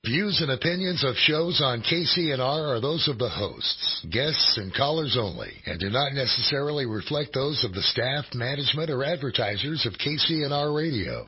Views and opinions of shows on KCNR are those of the hosts, guests, and callers only, and do not necessarily reflect those of the staff, management, or advertisers of KCNR Radio.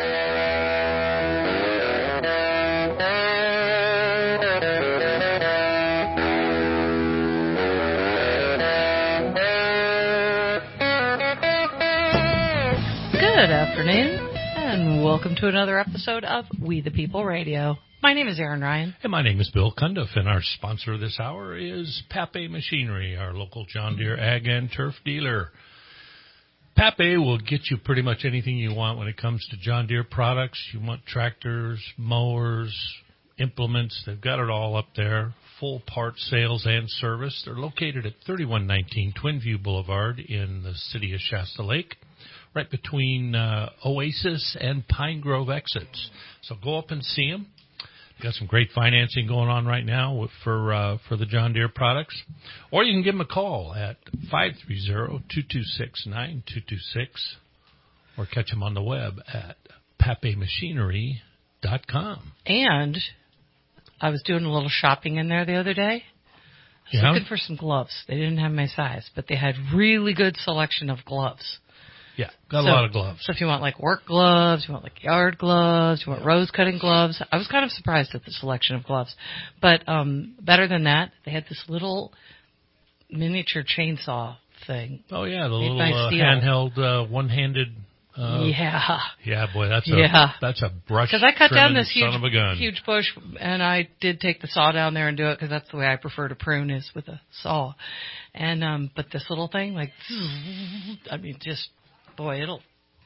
Good afternoon, and welcome to another episode of We the People Radio. My name is Aaron Ryan. And my name is Bill Cundiff, and our sponsor this hour is Pape Machinery, our local John Deere ag and turf dealer. Pape will get you pretty much anything you want when it comes to John Deere products. You want tractors, mowers, implements. They've got it all up there. Full parts sales and service. They're located at 3119 Twinview Boulevard in the city of Shasta Lake, right between Oasis and Pine Grove exits. So go up and see them. Got some great financing going on right now for the John Deere products. Or you can give them a call at 530-226-9226 or catch them on the web at papemachinery.com. And I was doing a little shopping in there the other day. I was looking for some gloves. They didn't have my size, but they had really good selection of gloves. Yeah, got a lot of gloves. So if you want like work gloves, you want like yard gloves, you want rose cutting gloves. I was kind of surprised at the selection of gloves. But better than that, they had this little miniature chainsaw thing. Oh, yeah, the little handheld one-handed. Yeah, boy, that's a brush. Because I cut down this huge bush, and I did take the saw down there and do it because that's the way I prefer to prune is with a saw. And but this little thing, like, I mean, just... Boy, it'll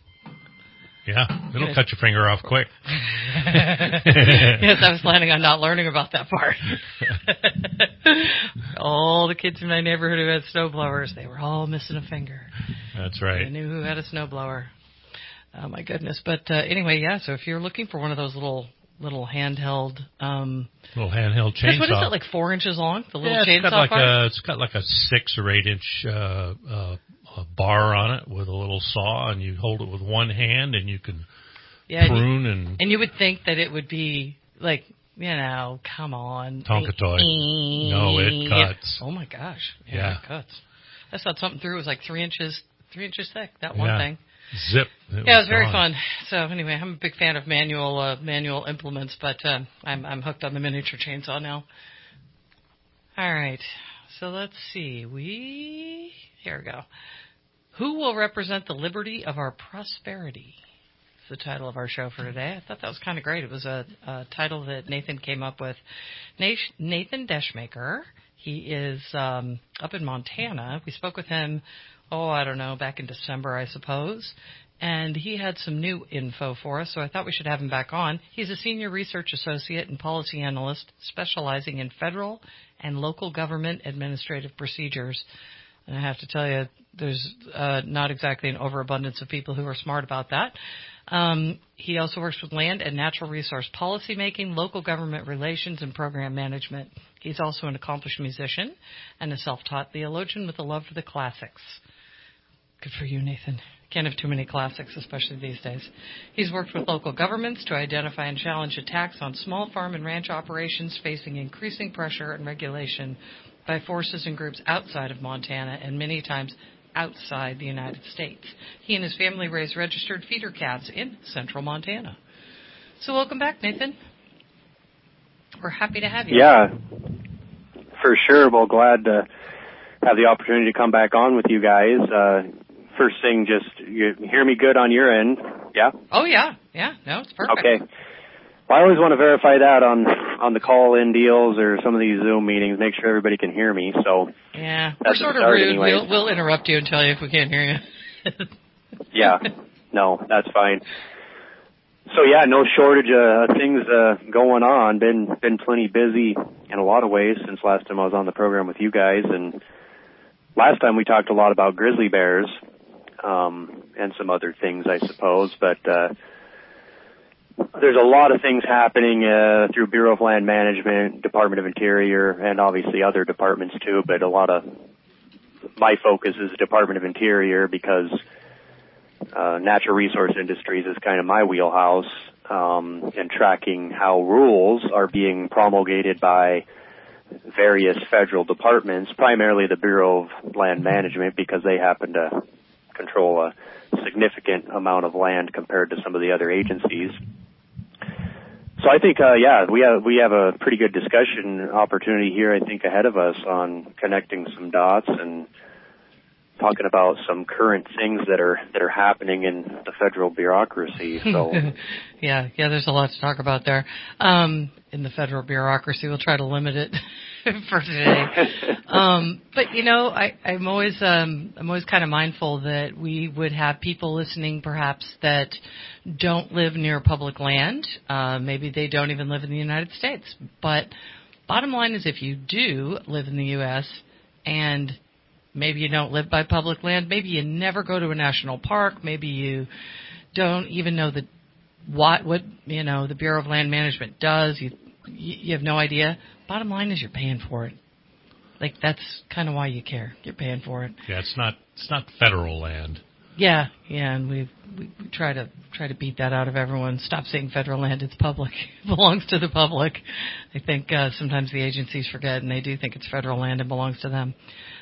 cut your finger off quick. Yes, I was planning on not learning about that part. All the kids in my neighborhood who had snowblowers, they were all missing a finger. That's right. I knew who had a snowblower. Oh, my goodness. But anyway, yeah, so if you're looking for one of those little handheld... little handheld chainsaw. What is it, like 4 inches long? The little chainsaw it's got like a 6 or 8 inch a bar on it with a little saw, and you hold it with one hand, and you can prune. And you would think that it would be like, come on. Tonka toy. No, it cuts. Oh, my gosh. Yeah, it cuts. I saw something through. It was like 3 inches thick, that one thing. Zip. It was very fun. So anyway, I'm a big fan of manual implements, but I'm hooked on the miniature chainsaw now. All right. So let's see. Here we go. Who will represent the liberty of our prosperity? It's the title of our show for today. I thought that was kind of great. It was a title that Nathan came up with. Nathan Deschmaker. He is up in Montana. We spoke with him, back in December, I suppose. And he had some new info for us, so I thought we should have him back on. He's a senior research associate and policy analyst specializing in federal and local government administrative procedures. And I have to tell you, there's not exactly an overabundance of people who are smart about that. He also works with land and natural resource policymaking, local government relations, and program management. He's also an accomplished musician and a self-taught theologian with a love for the classics. Good for you, Nathan. Can't have too many classics, especially these days. He's worked with local governments to identify and challenge attacks on small farm and ranch operations facing increasing pressure and regulation by forces and groups outside of Montana and many times outside the United States. He and his family raise registered feeder calves in central Montana. So welcome back, Nathan. We're happy to have you. Yeah, for sure. Well, glad to have the opportunity to come back on with you guys. First thing, just you hear me good on your end, yeah? Oh, yeah. Yeah, no, it's perfect. Okay. Well, I always want to verify that on the call-in deals or some of these Zoom meetings, make sure everybody can hear me. So yeah, we're sort of rude. We'll interrupt you and tell you if we can't hear you. Yeah, no, that's fine. So yeah, no shortage of things going on. Been plenty busy in a lot of ways since last time I was on the program with you guys. And last time we talked a lot about grizzly bears and some other things, I suppose. But there's a lot of things happening through Bureau of Land Management, Department of Interior, and obviously other departments too. But a lot of my focus is the Department of Interior because natural resource industries is kind of my wheelhouse. and tracking how rules are being promulgated by various federal departments, primarily the Bureau of Land Management, because they happen to control a significant amount of land compared to some of the other agencies. So I think, we have a pretty good discussion opportunity here, I think, ahead of us on connecting some dots and talking about some current things that are happening in the federal bureaucracy. So yeah, there's a lot to talk about there. In the federal bureaucracy, we'll try to limit it for today. But I'm always kind of mindful that we would have people listening, perhaps, that don't live near public land. Maybe they don't even live in the United States. But bottom line is, if you do live in the U.S. and maybe you don't live by public land, maybe you never go to a national park, maybe you don't even know what the Bureau of Land Management does. You have no idea. Bottom line is, you're paying for it. Like, that's kind of why you care. You're paying for it. Yeah, it's not federal land. Yeah, and we try to beat that out of everyone. Stop saying federal land; it's public. It belongs to the public. I think sometimes the agencies forget, and they do think it's federal land and belongs to them.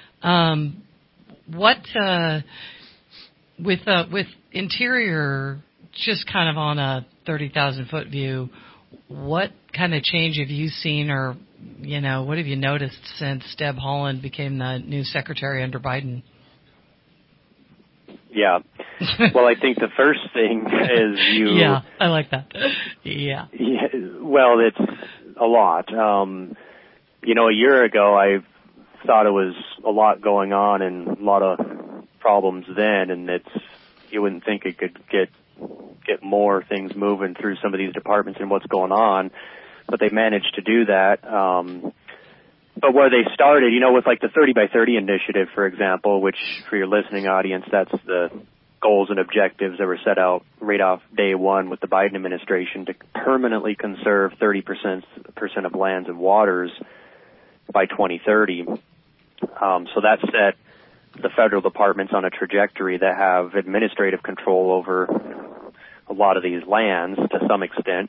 With Interior, just kind of on a 30,000-foot view, what kind of change have you seen, or what have you noticed since Deb Haaland became the new secretary under Biden? Yeah. Well, I think the first thing is Yeah, I like that. Yeah. Well, it's a lot. A year ago, I thought it was a lot going on and a lot of problems then, and you wouldn't think it could get more things moving through some of these departments and what's going on, but they managed to do that. But where they started, with like the 30 by 30 initiative, for example, which for your listening audience, that's the goals and objectives that were set out right off day one with the Biden administration to permanently conserve 30% of lands and waters by 2030. So that set the federal departments on a trajectory that have administrative control over a lot of these lands to some extent.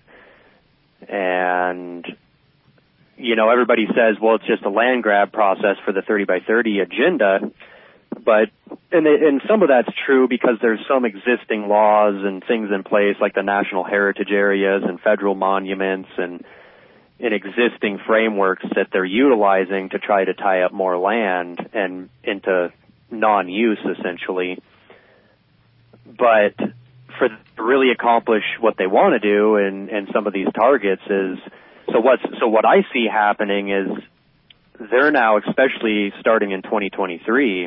And, everybody says, well, it's just a land grab process for the 30 by 30 agenda. But, and some of that's true because there's some existing laws and things in place like the national heritage areas and federal monuments and existing frameworks that they're utilizing to try to tie up more land and into non-use, essentially. But to really accomplish what they want to do and some of these targets is, so what I see happening is they're now, especially starting in 2023,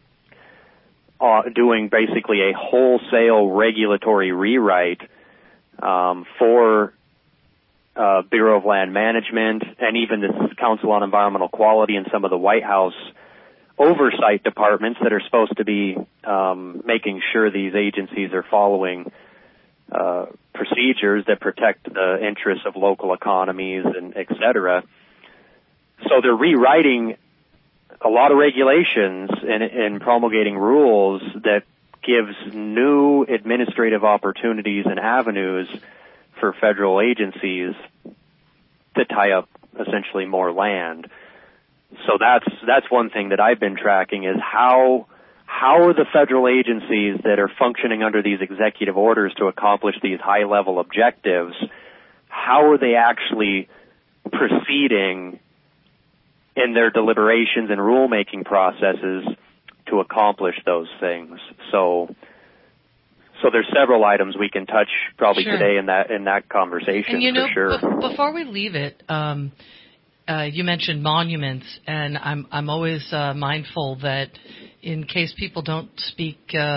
doing basically a wholesale regulatory rewrite for Bureau of Land Management and even the Council on Environmental Quality and some of the White House oversight departments that are supposed to be making sure these agencies are following procedures that protect the interests of local economies and et cetera. So they're rewriting a lot of regulations and promulgating rules that gives new administrative opportunities and avenues for federal agencies to tie up essentially more land. So that's one thing that I've been tracking is how are the federal agencies that are functioning under these executive orders to accomplish these high-level objectives, how are they actually proceeding in their deliberations and rulemaking processes to accomplish those things? So there's several items we can touch probably today in that conversation, and for sure. Before we leave it, you mentioned monuments, and I'm always mindful that in case people don't speak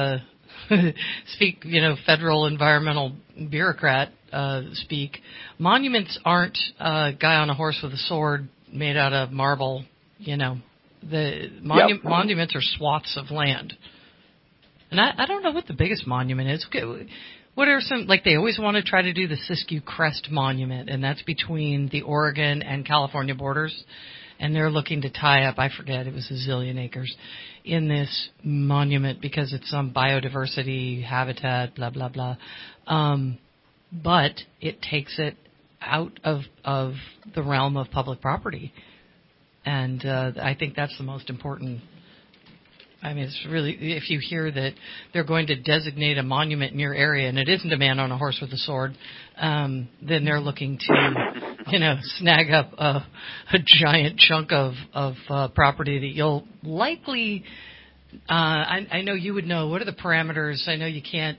federal environmental bureaucrat speak, monuments aren't a guy on a horse with a sword made out of marble. Monuments are swaths of land. And I don't know what the biggest monument is. What are some, like they always want to try to do the Siskiyou Crest Monument, and that's between the Oregon and California borders. And they're looking to tie up, I forget, it was a zillion acres, in this monument because it's some biodiversity habitat, blah, blah, blah. but it takes it out of the realm of public property. And I think that's the most important. I mean, it's really, if you hear that they're going to designate a monument in your area and it isn't a man on a horse with a sword, then they're looking to, snag up a giant chunk of property that you'll likely, I know you would know, what are the parameters? I know you can't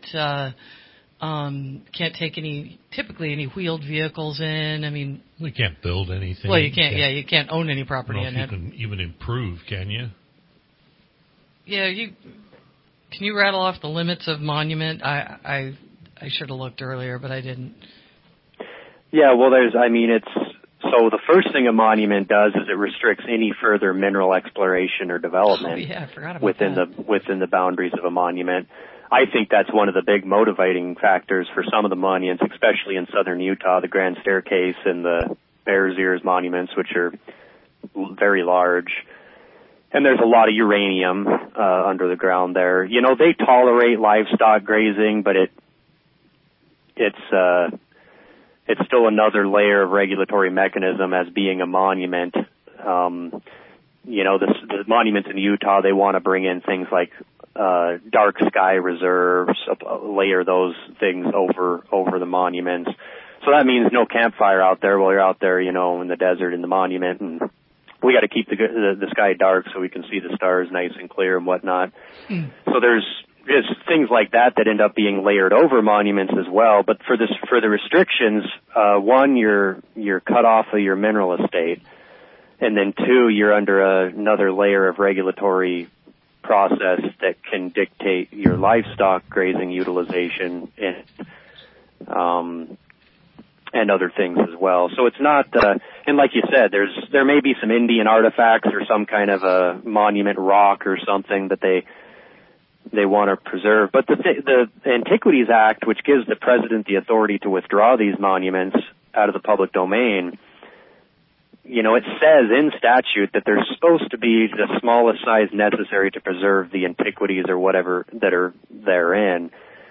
take typically any wheeled vehicles in. I mean, we can't build anything. Well, you can't. Yeah, you can't own any property in it. You can even improve, can you? Yeah, can you rattle off the limits of monument? I should have looked earlier, but I didn't. Yeah, well, so the first thing a monument does is it restricts any further mineral exploration or development I forgot about within the boundaries of a monument. I think that's one of the big motivating factors for some of the monuments, especially in southern Utah, the Grand Staircase and the Bears Ears monuments, which are very large. And there's a lot of uranium under the ground there. They tolerate livestock grazing, but it's still another layer of regulatory mechanism as being a monument. The monuments in Utah, they want to bring in things like dark sky reserves, layer those things over the monuments. So that means no campfire out there while you're out there, in the desert in the monument, and we got to keep the sky dark so we can see the stars nice and clear and whatnot. So there's things like that end up being layered over monuments as well. But for the restrictions, one, you're cut off of your mineral estate, and then two, you're under another layer of regulatory process that can dictate your livestock grazing utilization and other things as well. So it's not, and like you said, there may be some Indian artifacts or some kind of a monument rock or something that they want to preserve. But the Antiquities Act, which gives the president the authority to withdraw these monuments out of the public domain, it says in statute that they're supposed to be the smallest size necessary to preserve the antiquities or whatever that are therein.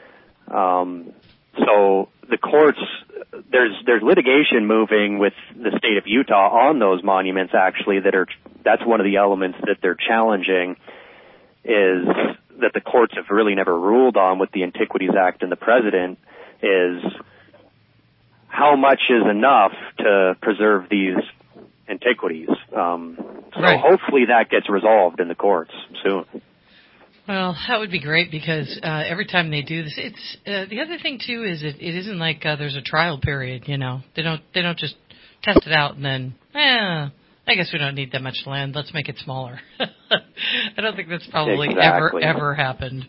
So the courts, there's litigation moving with the state of Utah on those monuments, actually, that's one of the elements that they're challenging, is that the courts have really never ruled on with the Antiquities Act and the president, is how much is enough to preserve these antiquities. Right. So hopefully that gets resolved in the courts soon. Well, that would be great, because every time they do this, it's the other thing too is it isn't like there's a trial period. They don't just test it out and then I guess we don't need that much land. Let's make it smaller. I don't think that's probably ever happened.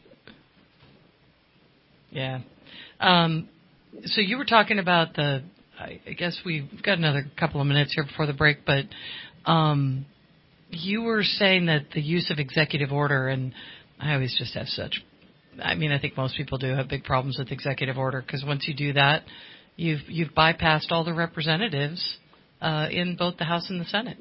Yeah. So you were talking about I guess we've got another couple of minutes here before the break, but you were saying that the use of executive order, and I always just have I think most people do have big problems with executive order, because once you do that, you've bypassed all the representatives in both the House and the Senate.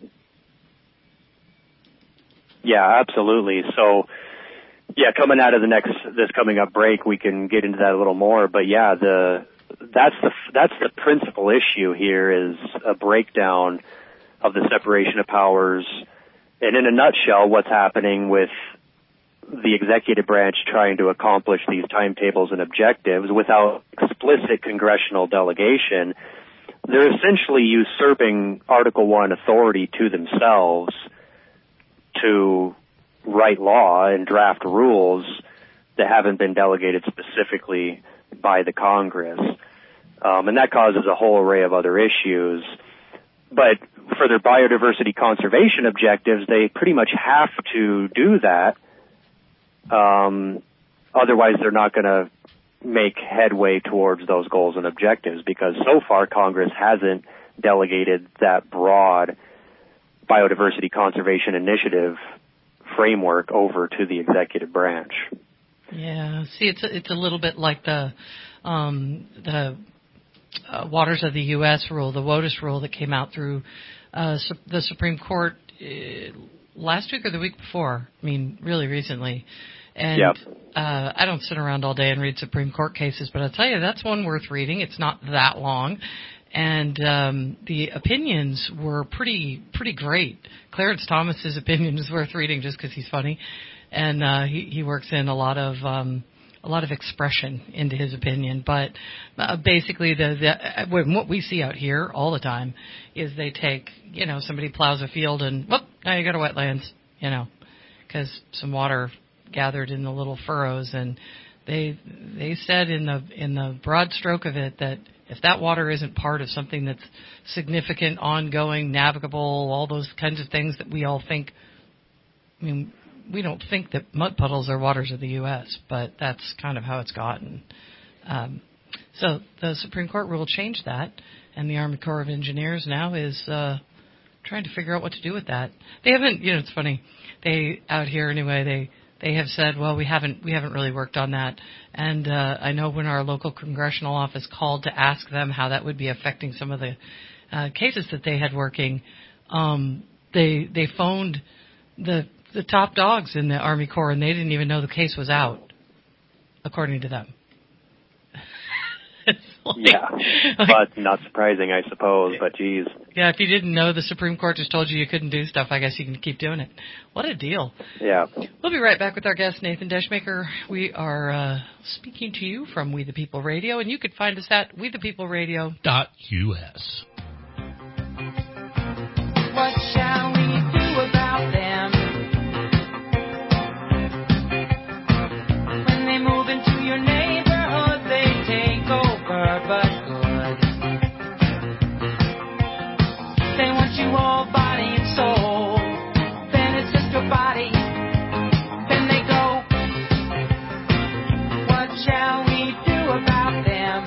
Yeah, absolutely. So, coming out of this coming up break, we can get into that a little more. But that's the principal issue here, is a breakdown of the separation of powers, and in a nutshell, what's happening with the executive branch trying to accomplish these timetables and objectives without explicit congressional delegation. They're essentially usurping Article I authority to themselves to write law and draft rules that haven't been delegated specifically by the Congress. And that causes a whole array of other issues. But for their biodiversity conservation objectives, they pretty much have to do that. Otherwise, they're not going to make headway towards those goals and objectives, because so far Congress hasn't delegated that broad biodiversity conservation initiative framework over to the executive branch. Yeah, see, it's a little bit like the Waters of the U.S. rule, the WOTUS rule that came out through the Supreme Court last week or the week before. I mean, really recently. And Yep. I don't sit around all day and read Supreme Court cases, but I'll tell you, that's one worth reading. It's not that long. And the opinions were pretty great. Clarence Thomas's opinion is worth reading just because he's funny, and he works in a lot of expression into his opinion. But basically, what we see out here all the time is they take, somebody plows a field and whoop, now you got a wetlands, because some water gathered in the little furrows, and they said in the broad stroke of it that if that water isn't part of something that's significant, ongoing, navigable, all those kinds of things that we all think, we don't think that mud puddles are waters of the U.S., but that's kind of how it's gotten. So the Supreme Court rule changed that, and the Army Corps of Engineers now is trying to figure out what to do with that. They haven't, it's funny, they out here anyway, they have said, well, we haven't really worked on that. And I know when our local congressional office called to ask them how that would be affecting some of the cases that they had working, they phoned the top dogs in the Army Corps, and they didn't even know the case was out, according to them. But not surprising, I suppose, but geez. Yeah, if you didn't know the Supreme Court just told you couldn't do stuff, I guess you can keep doing it. What a deal. Yeah. We'll be right back with our guest, Nathan Deschmaker. We are speaking to you from We the People Radio, and you can find us at wethepeopleradio.us. What shall we do about them? When they move into your neighborhood, they take over, but good. They want you all body and soul. Then it's just your body. Then they go. What shall we do about them?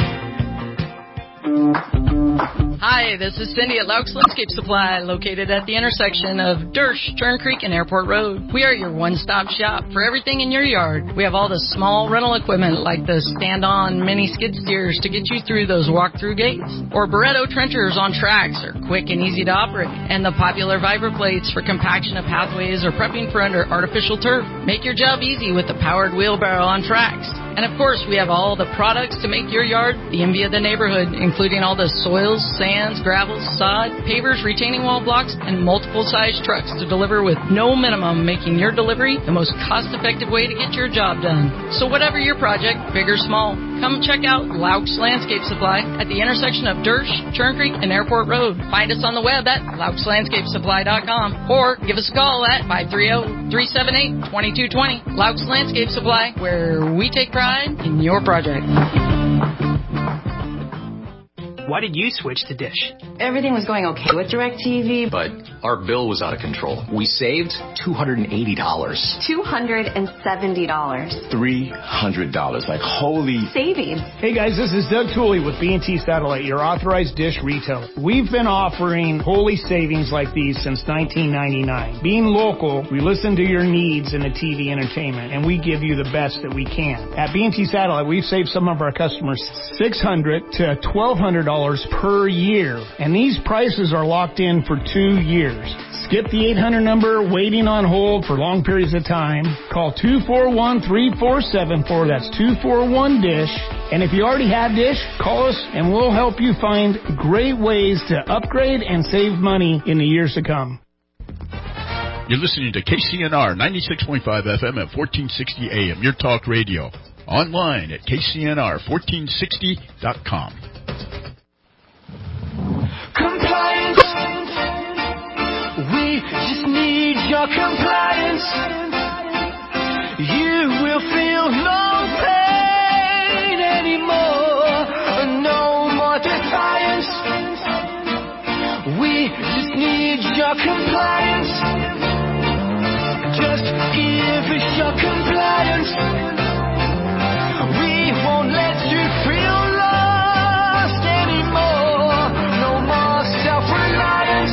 Hi, this is Cindy at Laux Landscape Supply, located at the intersection of Dersh, Turn Creek, and Airport Road. We are your one-stop shop for everything in your yard. We have all the small rental equipment like the stand-on mini skid steers to get you through those walk-through gates, or Barretto trenchers on tracks are quick and easy to operate, and the popular Viper plates for compaction of pathways or prepping for under artificial turf. Make your job easy with the powered wheelbarrow on tracks. And of course, we have all the products to make your yard the envy of the neighborhood, including all the soils, sands, gravels, sod, pavers, retaining wall blocks, and multiple size trucks to deliver with no minimum, making your delivery the most cost-effective way to get your job done. So whatever your project, big or small, come check out Laux Landscape Supply at the intersection of Dersh, Turn Creek, and Airport Road. Find us on the web at LauxLandscapeSupply.com or give us a call at 530-378-2220. Laux Landscape Supply, where we take pride in your project. Why did you switch to Dish? Everything was going okay with DirecTV, but our bill was out of control. We saved $280. $270. $300. Like, holy savings. Hey guys, this is Doug Tooley with B&T Satellite, your authorized Dish retailer. We've been offering holy savings like these since 1999. Being local, we listen to your needs in the TV entertainment, and we give you the best that we can. At B&T Satellite, we've saved some of our customers $600 to $1,200 per year, and these prices are locked in for 2 years. Skip the 800 number waiting on hold for long periods of time. Call 241-3474. That's 241-DISH. And if you already have Dish, call us and we'll help you find great ways to upgrade and save money in the years to come. You're listening to KCNR 96.5 FM at 1460 AM, your talk radio. Online at KCNR1460.com. Compliance. We just need your compliance. You will feel no pain anymore. No more defiance. We just need your compliance. Just give us your compliance. We won't let you feel lost anymore. No more self-reliance.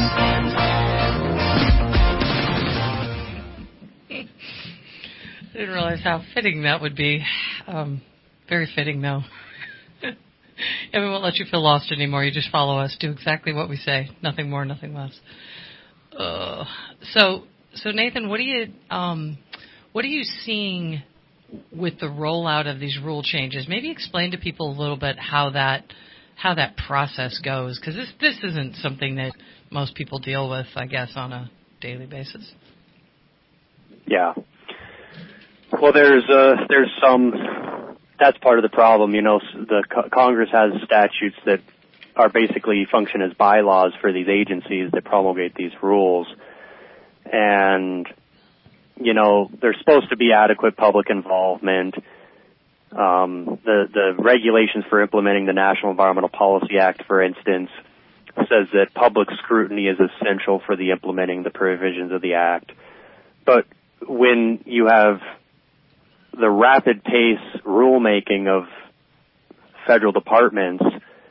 I didn't realize how fitting that would be. Very fitting, though. And we won't let you feel lost anymore. You just follow us. Do exactly what we say. Nothing more, nothing less. So Nathan, what are you seeing with the rollout of these rule changes, maybe explain to people a little bit how that process goes, because this isn't something that most people deal with, I guess, on a daily basis. Yeah. Well, there's some. That's part of the problem. The Congress has statutes that are basically function as bylaws for these agencies that promulgate these rules, and there's supposed to be adequate public involvement. The regulations for implementing the National Environmental Policy Act, for instance, says that public scrutiny is essential for the implementing the provisions of the Act. But when you have the rapid pace rulemaking of federal departments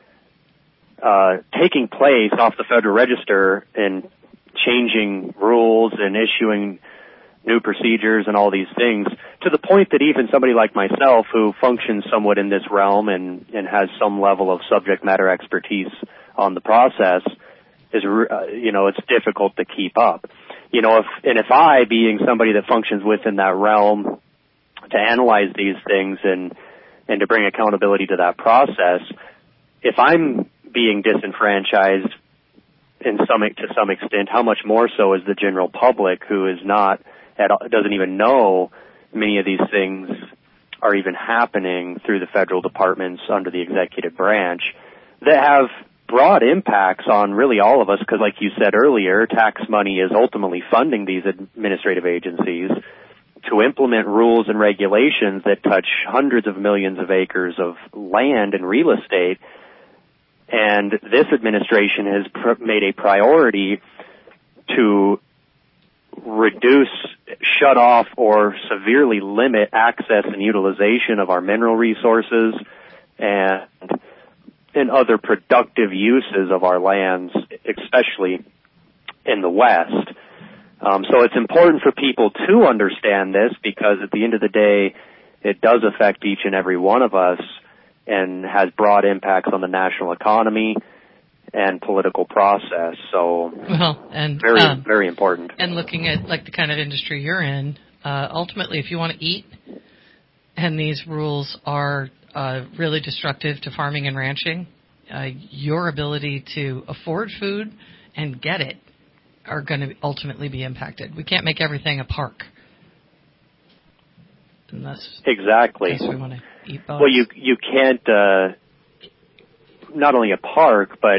taking place off the Federal Register and changing rules and issuing new procedures and all these things, to the point that even somebody like myself, who functions somewhat in this realm and has some level of subject matter expertise on the process, is it's difficult to keep up. If I, being somebody that functions within that realm, to analyze these things and to bring accountability to that process, if I'm being disenfranchised to some extent, how much more so is the general public, who is doesn't even know many of these things are even happening through the federal departments under the executive branch, that have broad impacts on really all of us, because like you said earlier, tax money is ultimately funding these administrative agencies to implement rules and regulations that touch hundreds of millions of acres of land and real estate. And this administration has made a priority to reduce, shut off, or severely limit access and utilization of our mineral resources and other productive uses of our lands, especially in the West. So it's important for people to understand this, because at the end of the day, it does affect each and every one of us and has broad impacts on the national economy and political process. So very important. And looking at like the kind of industry you're in, ultimately, if you want to eat, and these rules are really destructive to farming and ranching, your ability to afford food and get it are going to ultimately be impacted. We can't make everything a park. Exactly. We want to eat both. Well, you can't, not only a park, but,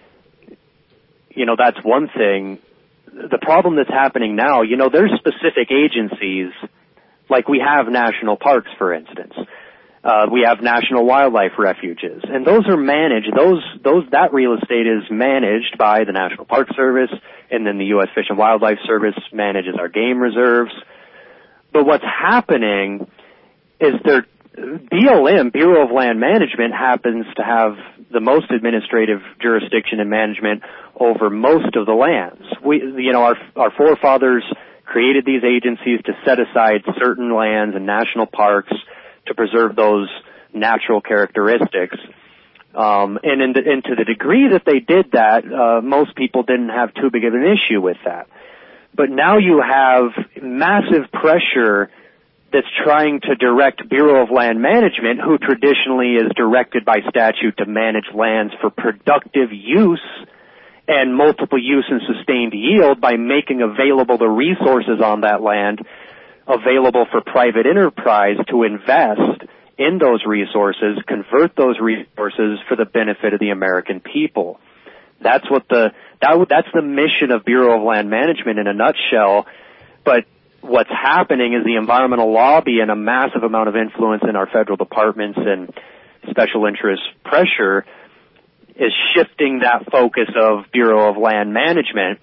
that's one thing. The problem that's happening now, there's specific agencies, like we have national parks, for instance. We have national wildlife refuges, and those are managed. That real estate is managed by the National Park Service, and then the U.S. Fish and Wildlife Service manages our game reserves. But what's happening is BLM, Bureau of Land Management, happens to have the most administrative jurisdiction and management over most of the lands. Our forefathers created these agencies to set aside certain lands and national parks to preserve those natural characteristics. And to the degree that they did that, most people didn't have too big of an issue with that. But now you have massive pressure that's trying to direct Bureau of Land Management, who traditionally is directed by statute to manage lands for productive use and multiple use and sustained yield, by making available the resources on that land available for private enterprise to invest in those resources, convert those resources for the benefit of the American people. That's the mission of Bureau of Land Management in a nutshell. But what's happening is the environmental lobby and a massive amount of influence in our federal departments and special interest pressure is shifting that focus of Bureau of Land Management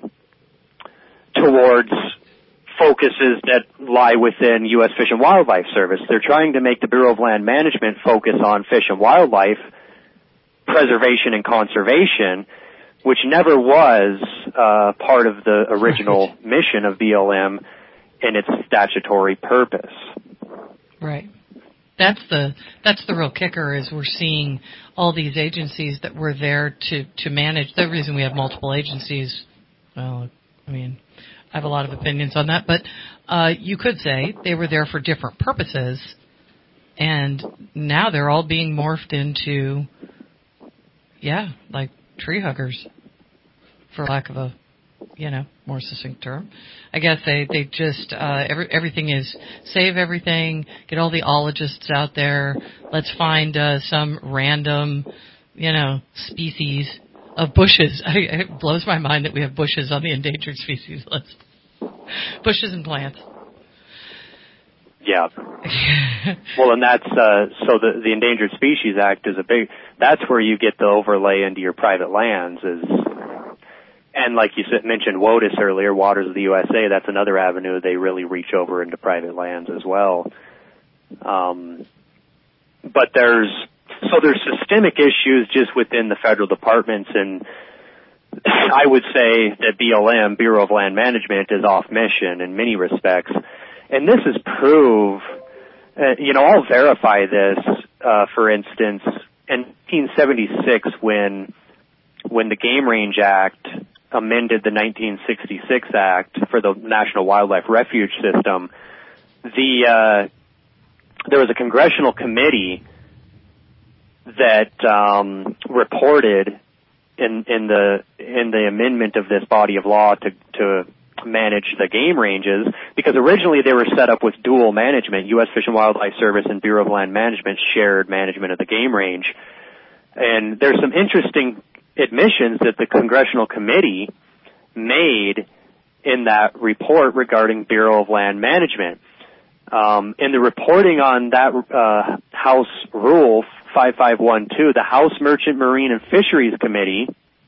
towards focuses that lie within U.S. Fish and Wildlife Service. They're trying to make the Bureau of Land Management focus on fish and wildlife preservation and conservation, which never was part of the original mission of BLM and its statutory purpose. Right. That's the real kicker, is we're seeing all these agencies that were there to manage. The reason we have multiple agencies, well, I mean, I have a lot of opinions on that, but you could say they were there for different purposes, And now they're all being morphed into, like tree huggers, for lack of a, more succinct term. I guess they just, everything is save everything, get all the ologists out there, let's find some random, species of bushes. It blows my mind that we have bushes on the endangered species list. Bushes and plants. Yeah. Well, and that's, so the Endangered Species Act is that's where you get the overlay into your private lands and like you mentioned WOTUS earlier, Waters of the USA, that's another avenue they really reach over into private lands as well. But there's systemic issues just within the federal departments, and I would say that BLM, Bureau of Land Management, is off mission in many respects. And this is I'll verify this, for instance, in 1976 when the Game Range Act amended the 1966 Act for the National Wildlife Refuge System, there was a congressional committee that reported in the amendment of this body of law to manage the game ranges, because originally they were set up with dual management. U.S. Fish and Wildlife Service and Bureau of Land Management shared management of the game range. And there's some interesting admissions that the congressional committee made in that report regarding Bureau of Land Management. In the reporting on that House Rule 5512, the House Merchant Marine and Fisheries Committee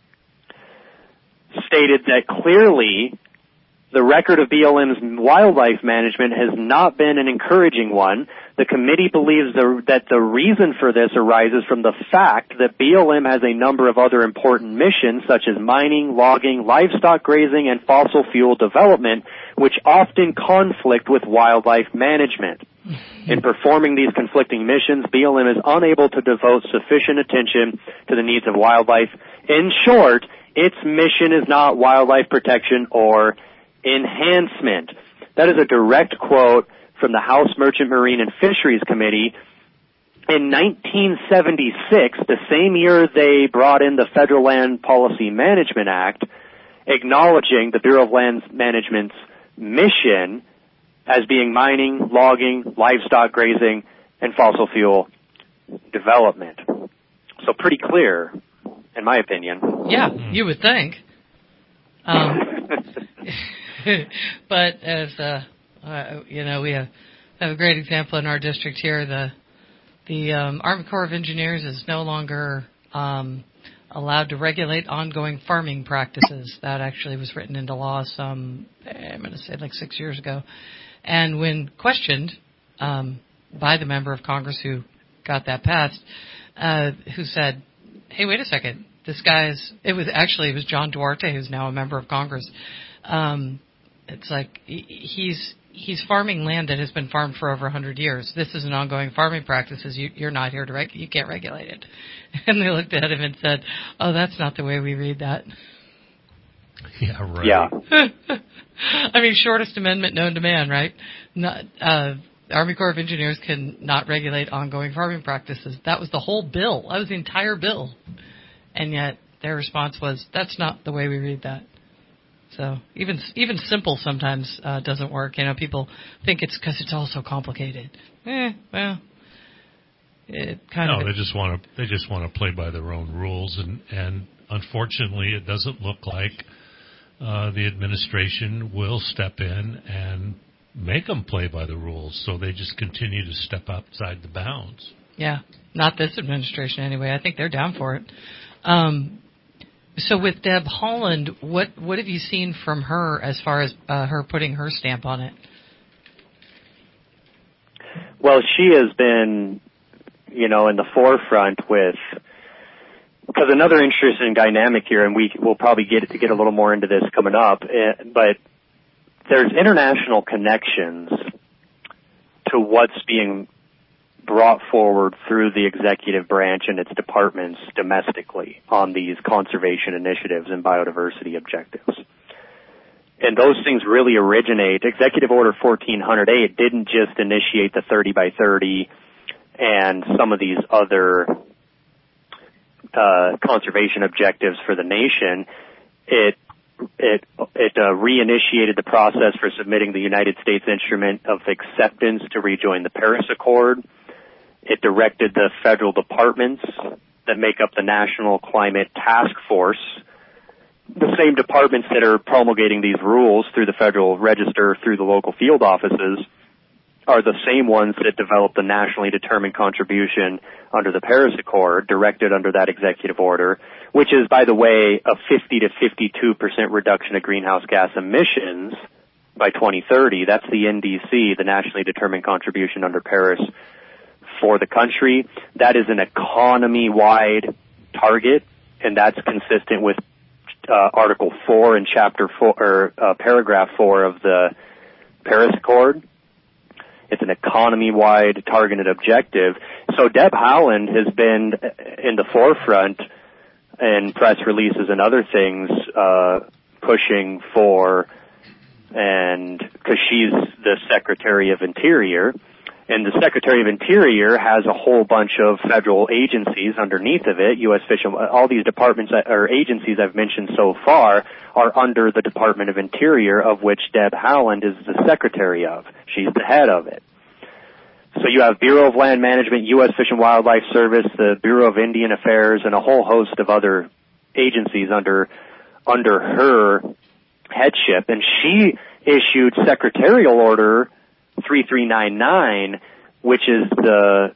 stated that clearly the record of BLM's wildlife management has not been an encouraging one. The committee believes that the reason for this arises from the fact that BLM has a number of other important missions, such as mining, logging, livestock grazing, and fossil fuel development, which often conflict with wildlife management. In performing these conflicting missions, BLM is unable to devote sufficient attention to the needs of wildlife. In short, its mission is not wildlife protection or enhancement. That is a direct quote from the House Merchant Marine and Fisheries Committee. In 1976, the same year they brought in the Federal Land Policy Management Act, acknowledging the Bureau of Land Management's mission as being mining, logging, livestock grazing, and fossil fuel development. So pretty clear, in my opinion. Yeah, you would think. But as we have a great example in our district here. The Army Corps of Engineers is no longer allowed to regulate ongoing farming practices. That actually was written into law I'm going to say like 6 years ago. And when questioned by the member of Congress who got that passed, who said, "Hey, wait a second, it was John Duarte, who's now a member of Congress. It's like he's farming land that has been farmed for over 100 years. This is an ongoing farming practice. You're not here to you can't regulate it." And they looked at him and said, "Oh, that's not the way we read that." Yeah, right. Yeah. I mean, shortest amendment known to man, right? The Army Corps of Engineers can not regulate ongoing farming practices. That was the whole bill. That was the entire bill. And yet their response was, that's not the way we read that. So even simple sometimes doesn't work. People think it's because it's all so complicated. Well, it kind of. No, they just want to play by their own rules, and unfortunately, it doesn't look like the administration will step in and make them play by the rules. So they just continue to step outside the bounds. Yeah, not this administration anyway. I think they're down for it. So with Deb Haaland, what have you seen from her as far as her putting her stamp on it? Well, she has been, in the forefront with, because another interesting dynamic here, and we'll probably get a little more into this coming up, but there's international connections to what's being brought forward through the executive branch and its departments domestically on these conservation initiatives and biodiversity objectives. And those things really originate. Executive Order 1400A didn't just initiate the 30 by 30 and some of these other conservation objectives for the nation, it reinitiated the process for submitting the United States Instrument of Acceptance to rejoin the Paris Accord. It directed the federal departments that make up the National Climate Task Force, the same departments that are promulgating these rules through the Federal Register, through the local field offices, are the same ones that developed the nationally determined contribution under the Paris Accord, directed under that executive order, which is, by the way, a 50 to 52% reduction of greenhouse gas emissions by 2030. That's the NDC, the nationally determined contribution under Paris for the country. That is an economy-wide target, and that's consistent with Article 4 and Chapter 4, or Paragraph 4 of the Paris Accord. It's an economy-wide targeted objective. So Deb Haaland has been in the forefront in press releases and other things, pushing for, and because she's the Secretary of Interior, and the Secretary of Interior has a whole bunch of federal agencies underneath of it. U.S. Fish and all these departments or agencies I've mentioned so far are under the Department of Interior, of which Deb Haaland is the Secretary of. She's the head of it. So you have Bureau of Land Management, U.S. Fish and Wildlife Service, the Bureau of Indian Affairs, and a whole host of other agencies under her headship. And she issued Secretarial Order 3399, which is the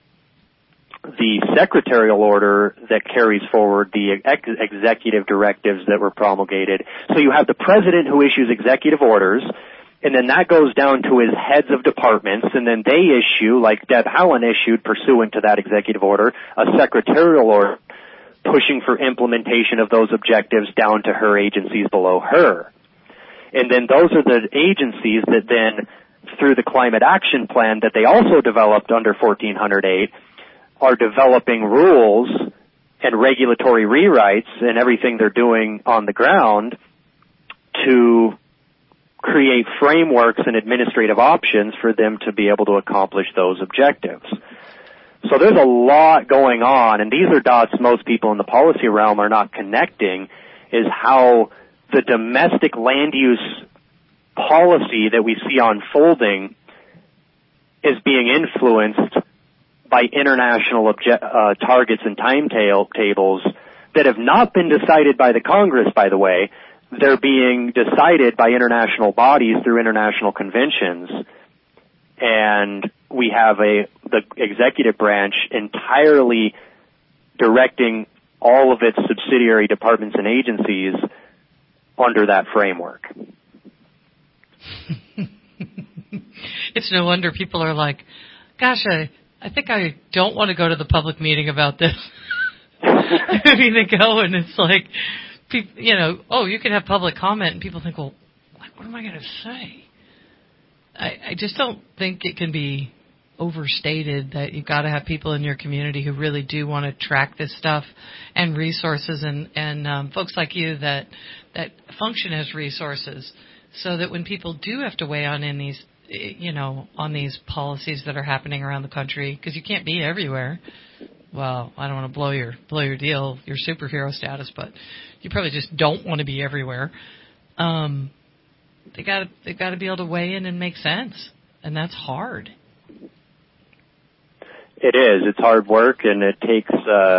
secretarial order that carries forward the executive directives that were promulgated. So you have the president who issues executive orders, and then that goes down to his heads of departments, and then they issue, like Deb Haaland issued pursuant to that executive order, a secretarial order pushing for implementation of those objectives down to her agencies below her. And then those are the agencies that then, through the Climate Action Plan that they also developed under 1408, are developing rules and regulatory rewrites and everything they're doing on the ground to create frameworks and administrative options for them to be able to accomplish those objectives. So there's a lot going on, and these are dots most people in the policy realm are not connecting, is how the domestic land use policy that we see unfolding is being influenced by international targets and timetables that have not been decided by the Congress, by the way. They're being decided by international bodies through international conventions. And we have the executive branch entirely directing all of its subsidiary departments and agencies under that framework. It's no wonder people are like, gosh, I think I don't want to go to the public meeting about this. I mean, they go and it's like, you know, oh, you can have public comment, and people think, well, what am I going to say? I just don't think it can be overstated that you've got to have people in your community who really do want to track this stuff, and resources and folks like you that function as resources, so that when people do have to weigh on in these, you know, on these policies that are happening around the country, because you can't be everywhere. Well, I don't want to blow your deal, your superhero status, but you probably just don't want to be everywhere. They've got to be able to weigh in and make sense, and that's hard. It is. It's hard work, and it takes.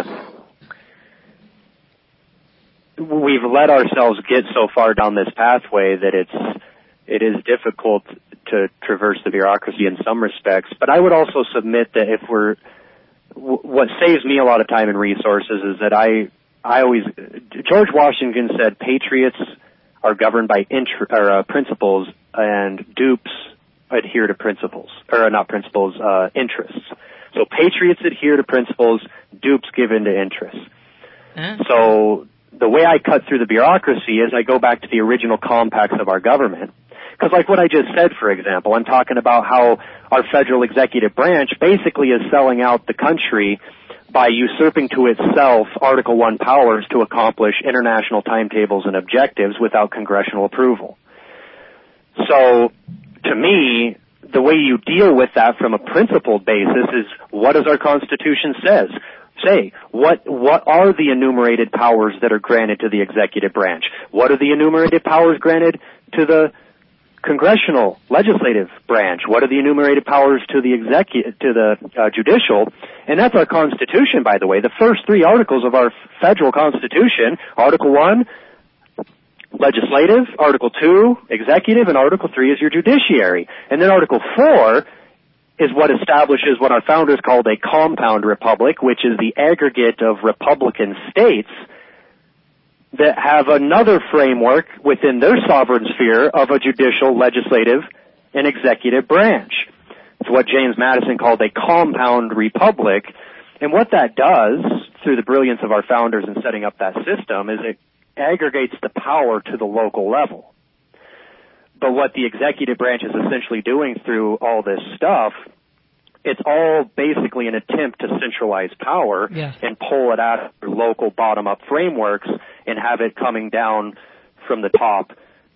We've let ourselves get so far down this pathway that it is difficult to traverse the bureaucracy in some respects. But I would also submit that what saves me a lot of time and resources is that I always, George Washington said, patriots are governed by principles, and dupes adhere to principles, or not principles, interests. So patriots adhere to principles, dupes give in to interests. So the way I cut through the bureaucracy is I go back to the original compacts of our government. Because like what I just said, for example, I'm talking about how our federal executive branch basically is selling out the country by usurping to itself Article I powers to accomplish international timetables and objectives without congressional approval. So, to me, the way you deal with that from a principled basis is, what does our Constitution say? What are the enumerated powers that are granted to the executive branch? What are the enumerated powers granted to the congressional legislative branch? What are the enumerated powers to the judicial? And that's our Constitution, by the way. The first 3 articles of our federal Constitution, Article 1, legislative, Article 2, executive, and Article 3 is your judiciary. And then Article 4 is what establishes what our founders called a compound republic, which is the aggregate of republican states that have another framework within their sovereign sphere of a judicial, legislative, and executive branch. It's what James Madison called a compound republic. And what that does, through the brilliance of our founders in setting up that system, is it aggregates the power to the local level. But what the executive branch is essentially doing through all this stuff, it's all basically an attempt to centralize power and pull it out of local bottom-up frameworks and have it coming down from the top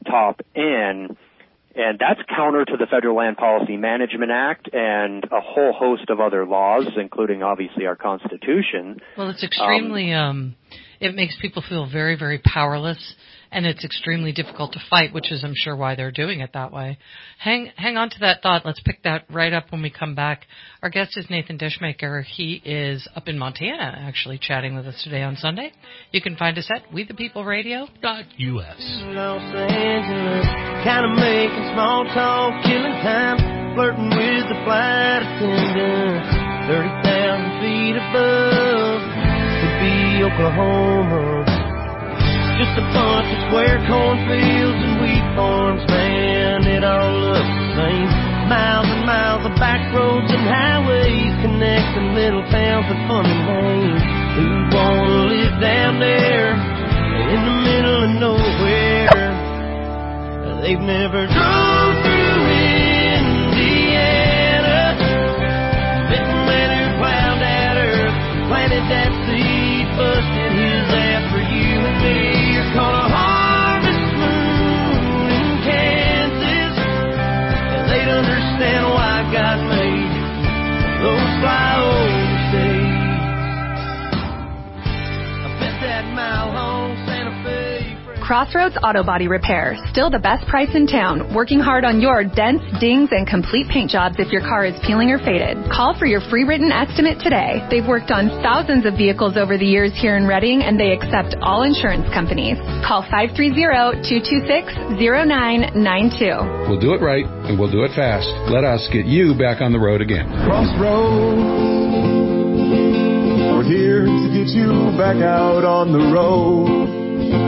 in. And that's counter to the Federal Land Policy Management Act and a whole host of other laws, including obviously our Constitution. Well, it's extremely, it makes people feel very, very powerless, and it's extremely difficult to fight, which is, I'm sure, why they're doing it that way. Hang on to that thought. Let's pick that right up when we come back. Our guest is Nathan Deschmaker. He is up in Montana, actually, chatting with us today on Sunday. You can find us at WeThePeopleRadio.us. Los Angeles, kind of making small talk, killing time, flirting with the flight attendant, 30,000 feet above would be Oklahoma. Just a bunch of square cornfields and wheat farms, man, it all looks the same. Miles and miles of back roads and highways connecting little towns with funny names. Who wanna live down there in the middle of nowhere? They've never drove through Indiana, met the man who plowed that earth, planted that seed, busted his ass for you and me. Caught a harvest moon in Kansas, and they'd understand why God made those flyover states. I bet that mile-long Santa Fe. Crossroads Auto Body Repair, still the best price in town, working hard on your dents, dings, and complete paint jobs if your car is peeling or faded. Call for your free written estimate today. They've worked on thousands of vehicles over the years here in Reading, and they accept all insurance companies. Call 530-226-0992. We'll do it right, and we'll do it fast. Let us get you back on the road again. Crossroads, we're here to get you back out on the road.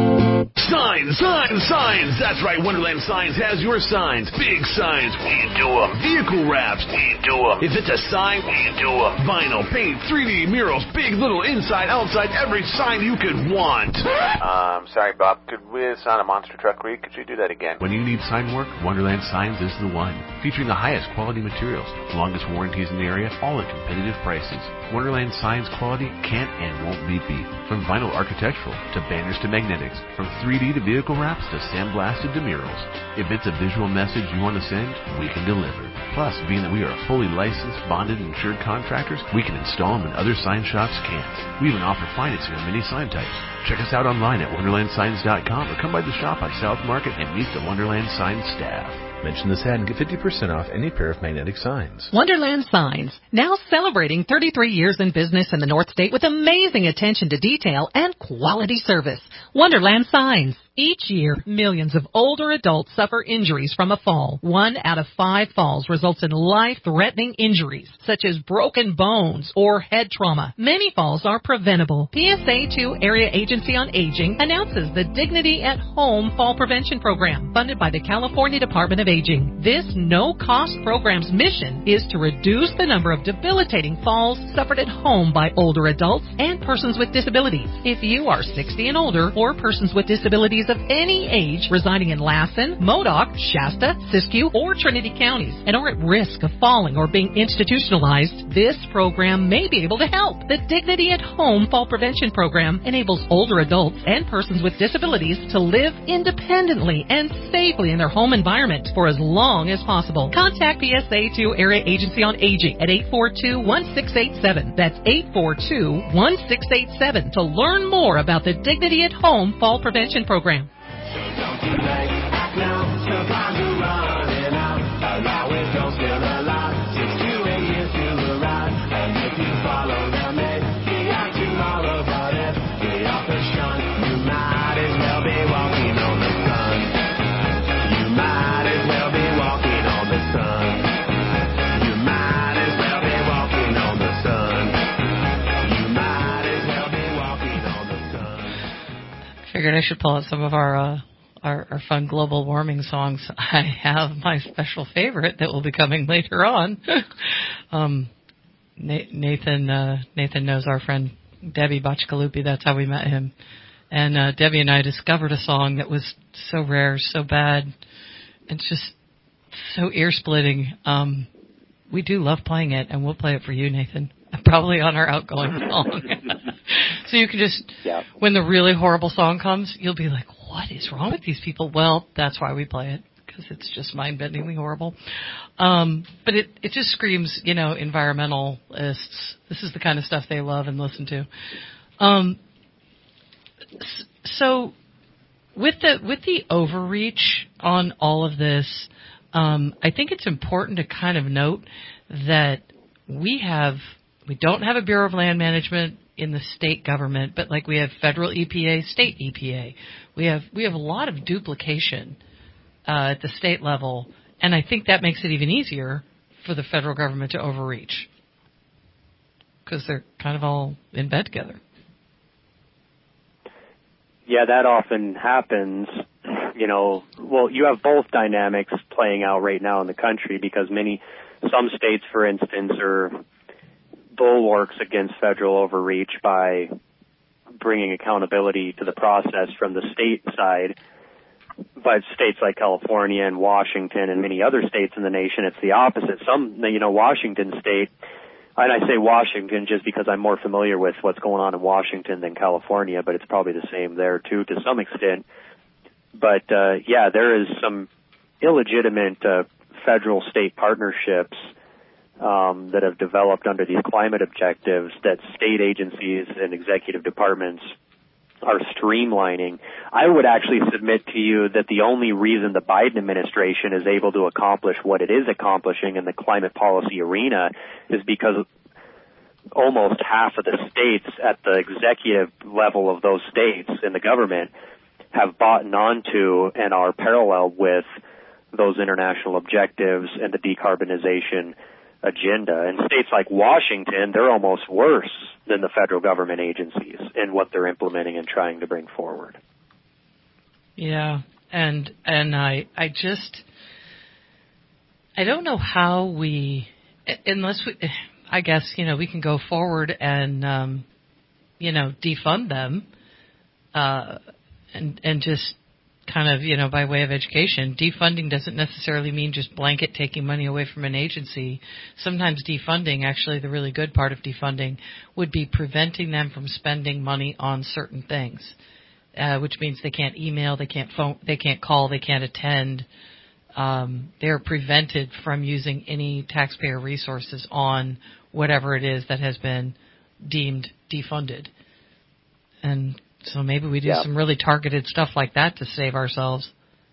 Signs. That's right, Wonderland Signs has your signs. Big signs, we do them. Vehicle wraps, we do them. If it's a sign, we do them. Vinyl, paint, 3D murals, big, little, inside, outside, every sign you could want. Sorry, Bob. Could we sign a monster truck read? Could you do that again? When you need sign work, Wonderland Signs is the one. Featuring the highest quality materials, longest warranties in the area, all at competitive prices. Wonderland Signs quality can't and won't be beat. From vinyl architectural to banners to magnetics, from 3D to vehicle wraps to sandblasted to murals. If it's a visual message you want to send, we can deliver. Plus, being that we are fully licensed, bonded, and insured contractors, we can install them when other sign shops can't. We even offer financing on many sign types. Check us out online at WonderlandSigns.com or come by the shop on South Market and meet the Wonderland Signs staff. Mention this ad and get 50% off any pair of magnetic signs. Wonderland Signs, now celebrating 33 years in business in the North State with amazing attention to detail and quality service. Wonderland Signs. Each year, millions of older adults suffer injuries from a fall. 1 out of 5 falls results in life-threatening injuries, such as broken bones or head trauma. Many falls are preventable. PSA 2 Area Agency on Aging announces the Dignity at Home Fall Prevention Program, funded by the California Department of Aging. This no-cost program's mission is to reduce the number of debilitating falls suffered at home by older adults and persons with disabilities. If you are 60 and older or persons with disabilities families of any age residing in Lassen, Modoc, Shasta, Siskiyou, or Trinity counties and are at risk of falling or being institutionalized, this program may be able to help. The Dignity at Home Fall Prevention Program enables older adults and persons with disabilities to live independently and safely in their home environment for as long as possible. Contact PSA2 Area Agency on Aging at 842-1687. That's 842-1687 to learn more about the Dignity at Home Fall Prevention Program. Figured I should pull out some of our fun global warming songs. I have my special favorite that will be coming later on. Nathan knows our friend Debbie Bachkalupi. That's how we met him. And Debbie and I discovered a song that was so rare, so bad, and just so ear-splitting. We do love playing it, and we'll play it for you, Nathan. Probably on our outgoing song. So you can just, when the really horrible song comes, you'll be like, what is wrong with these people? Well, that's why we play it, because it's just mind-bendingly horrible. But it just screams, environmentalists. This is the kind of stuff they love and listen to. So with the overreach on all of this, I think it's important to kind of note that we don't have a Bureau of Land Management in the state government, but like we have federal EPA, state EPA. We have a lot of duplication at the state level, and I think that makes it even easier for the federal government to overreach because they're kind of all in bed together. Yeah, that often happens. Well, you have both dynamics playing out right now in the country because some states, for instance, are bulwarks against federal overreach by bringing accountability to the process from the state side. But states like California and Washington and many other states in the nation, it's the opposite. Washington state, and I say Washington just because I'm more familiar with what's going on in Washington than California, but it's probably the same there too to some extent. But there is some illegitimate federal-state partnerships that have developed under these climate objectives that state agencies and executive departments are streamlining. I would actually submit to you that the only reason the Biden administration is able to accomplish what it is accomplishing in the climate policy arena is because almost half of the states at the executive level of those states in the government have bought onto and are parallel with those international objectives and the decarbonization agenda. And states like Washington, they're almost worse than the federal government agencies in what they're implementing and trying to bring forward. Yeah, and I don't know how I guess, we can go forward and, defund them, and just kind of, by way of education. Defunding doesn't necessarily mean just blanket taking money away from an agency. Sometimes defunding, actually the really good part of defunding, would be preventing them from spending money on certain things, which means they can't email, they can't phone, they can't call, they can't attend. They're prevented from using any taxpayer resources on whatever it is that has been deemed defunded. And so maybe we do some really targeted stuff like that to save ourselves.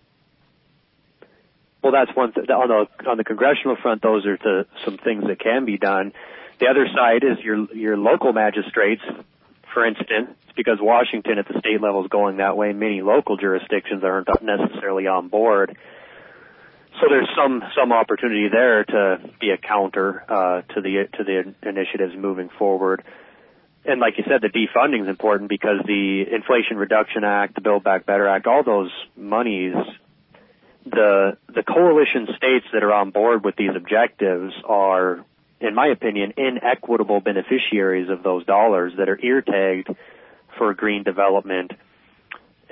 Well, that's one on the congressional front. Those are some things that can be done. The other side is your local magistrates, for instance, because Washington at the state level is going that way. Many local jurisdictions aren't necessarily on board. So there's some opportunity there to be a counter to the initiatives moving forward. And like you said, the defunding is important because the Inflation Reduction Act, the Build Back Better Act, all those monies, the coalition states that are on board with these objectives are, in my opinion, inequitable beneficiaries of those dollars that are ear-tagged for green development.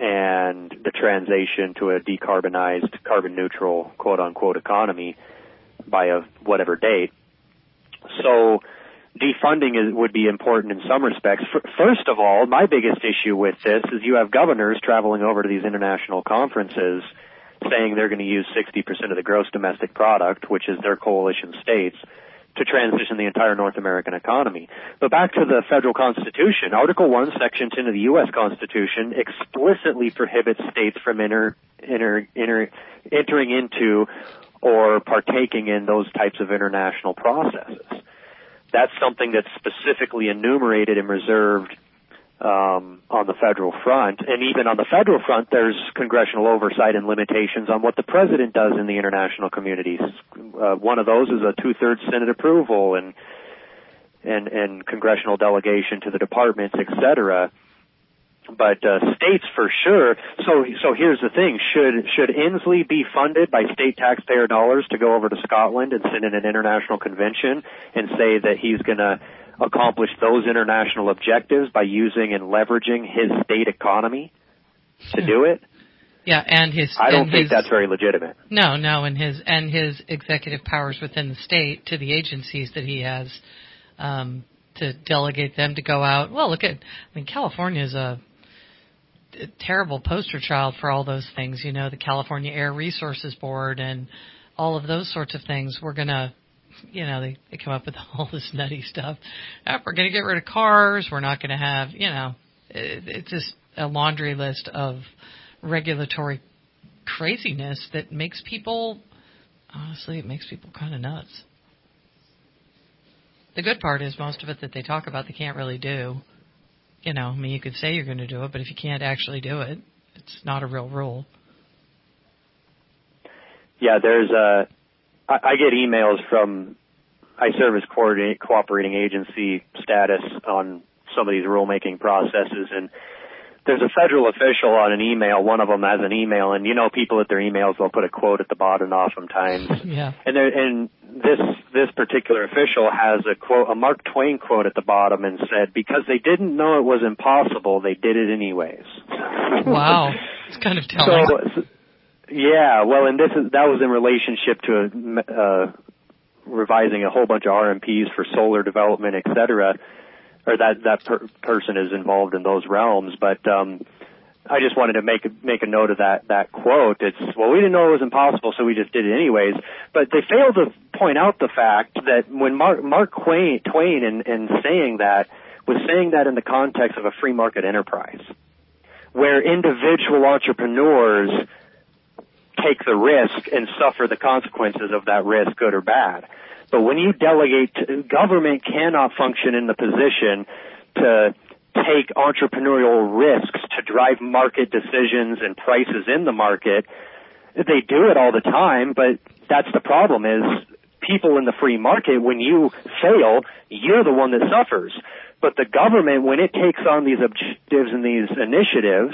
and the transition to a decarbonized, carbon-neutral, quote-unquote, economy by whatever date. So defunding would be important in some respects. First of all, my biggest issue with this is you have governors traveling over to these international conferences saying they're going to use 60% of the gross domestic product, which is their coalition states, to transition the entire North American economy. But back to the federal Constitution, Article 1, Section 10 of the U.S. Constitution explicitly prohibits states from entering into or partaking in those types of international processes. That's something that's specifically enumerated and reserved on the federal front. And even on the federal front, there's congressional oversight and limitations on what the president does in the international communities. One of those is a 2/3 Senate approval and congressional delegation to the departments, etc. But states for sure. So here's the thing: should Inslee be funded by state taxpayer dollars to go over to Scotland and sit in an international convention and say that he's going to accomplish those international objectives by using and leveraging his state economy to do it? Yeah, I don't think that's very legitimate. No, and his executive powers within the state to the agencies that he has to delegate them to go out. Well, California is a terrible poster child for all those things. You know, the California Air Resources Board and all of those sorts of things. We're going to, they come up with all this nutty stuff. We're going to get rid of cars. We're not going to have, it's just a laundry list of regulatory craziness that makes people, honestly, it makes people kind of nuts. The good part is most of it that they talk about they can't really do. You could say you're going to do it, but if you can't actually do it, it's not a real rule. Yeah, I get emails from, I serve as cooperating agency status on some of these rulemaking processes, and there's a federal official on an email. One of them has an email, and people at their emails, they'll put a quote at the bottom oftentimes. Yeah. And this particular official has a quote, a Mark Twain quote at the bottom, and said, because they didn't know it was impossible, they did it anyways. Wow. It's kind of telling. So, yeah, well, and that was in relationship to revising a whole bunch of RMPs for solar development, et cetera, or that person is involved in those realms. But I just wanted to make a note of that quote. It's, well, we didn't know it was impossible, so we just did it anyways. But they failed to point out the fact that when Mark Twain in saying that was saying that in the context of a free market enterprise, where individual entrepreneurs take the risk and suffer the consequences of that risk, good or bad. But when you delegate, government cannot function in the position to take entrepreneurial risks to drive market decisions and prices in the market. They do it all the time, but that's the problem is people in the free market, when you fail, you're the one that suffers. But the government, when it takes on these objectives and these initiatives,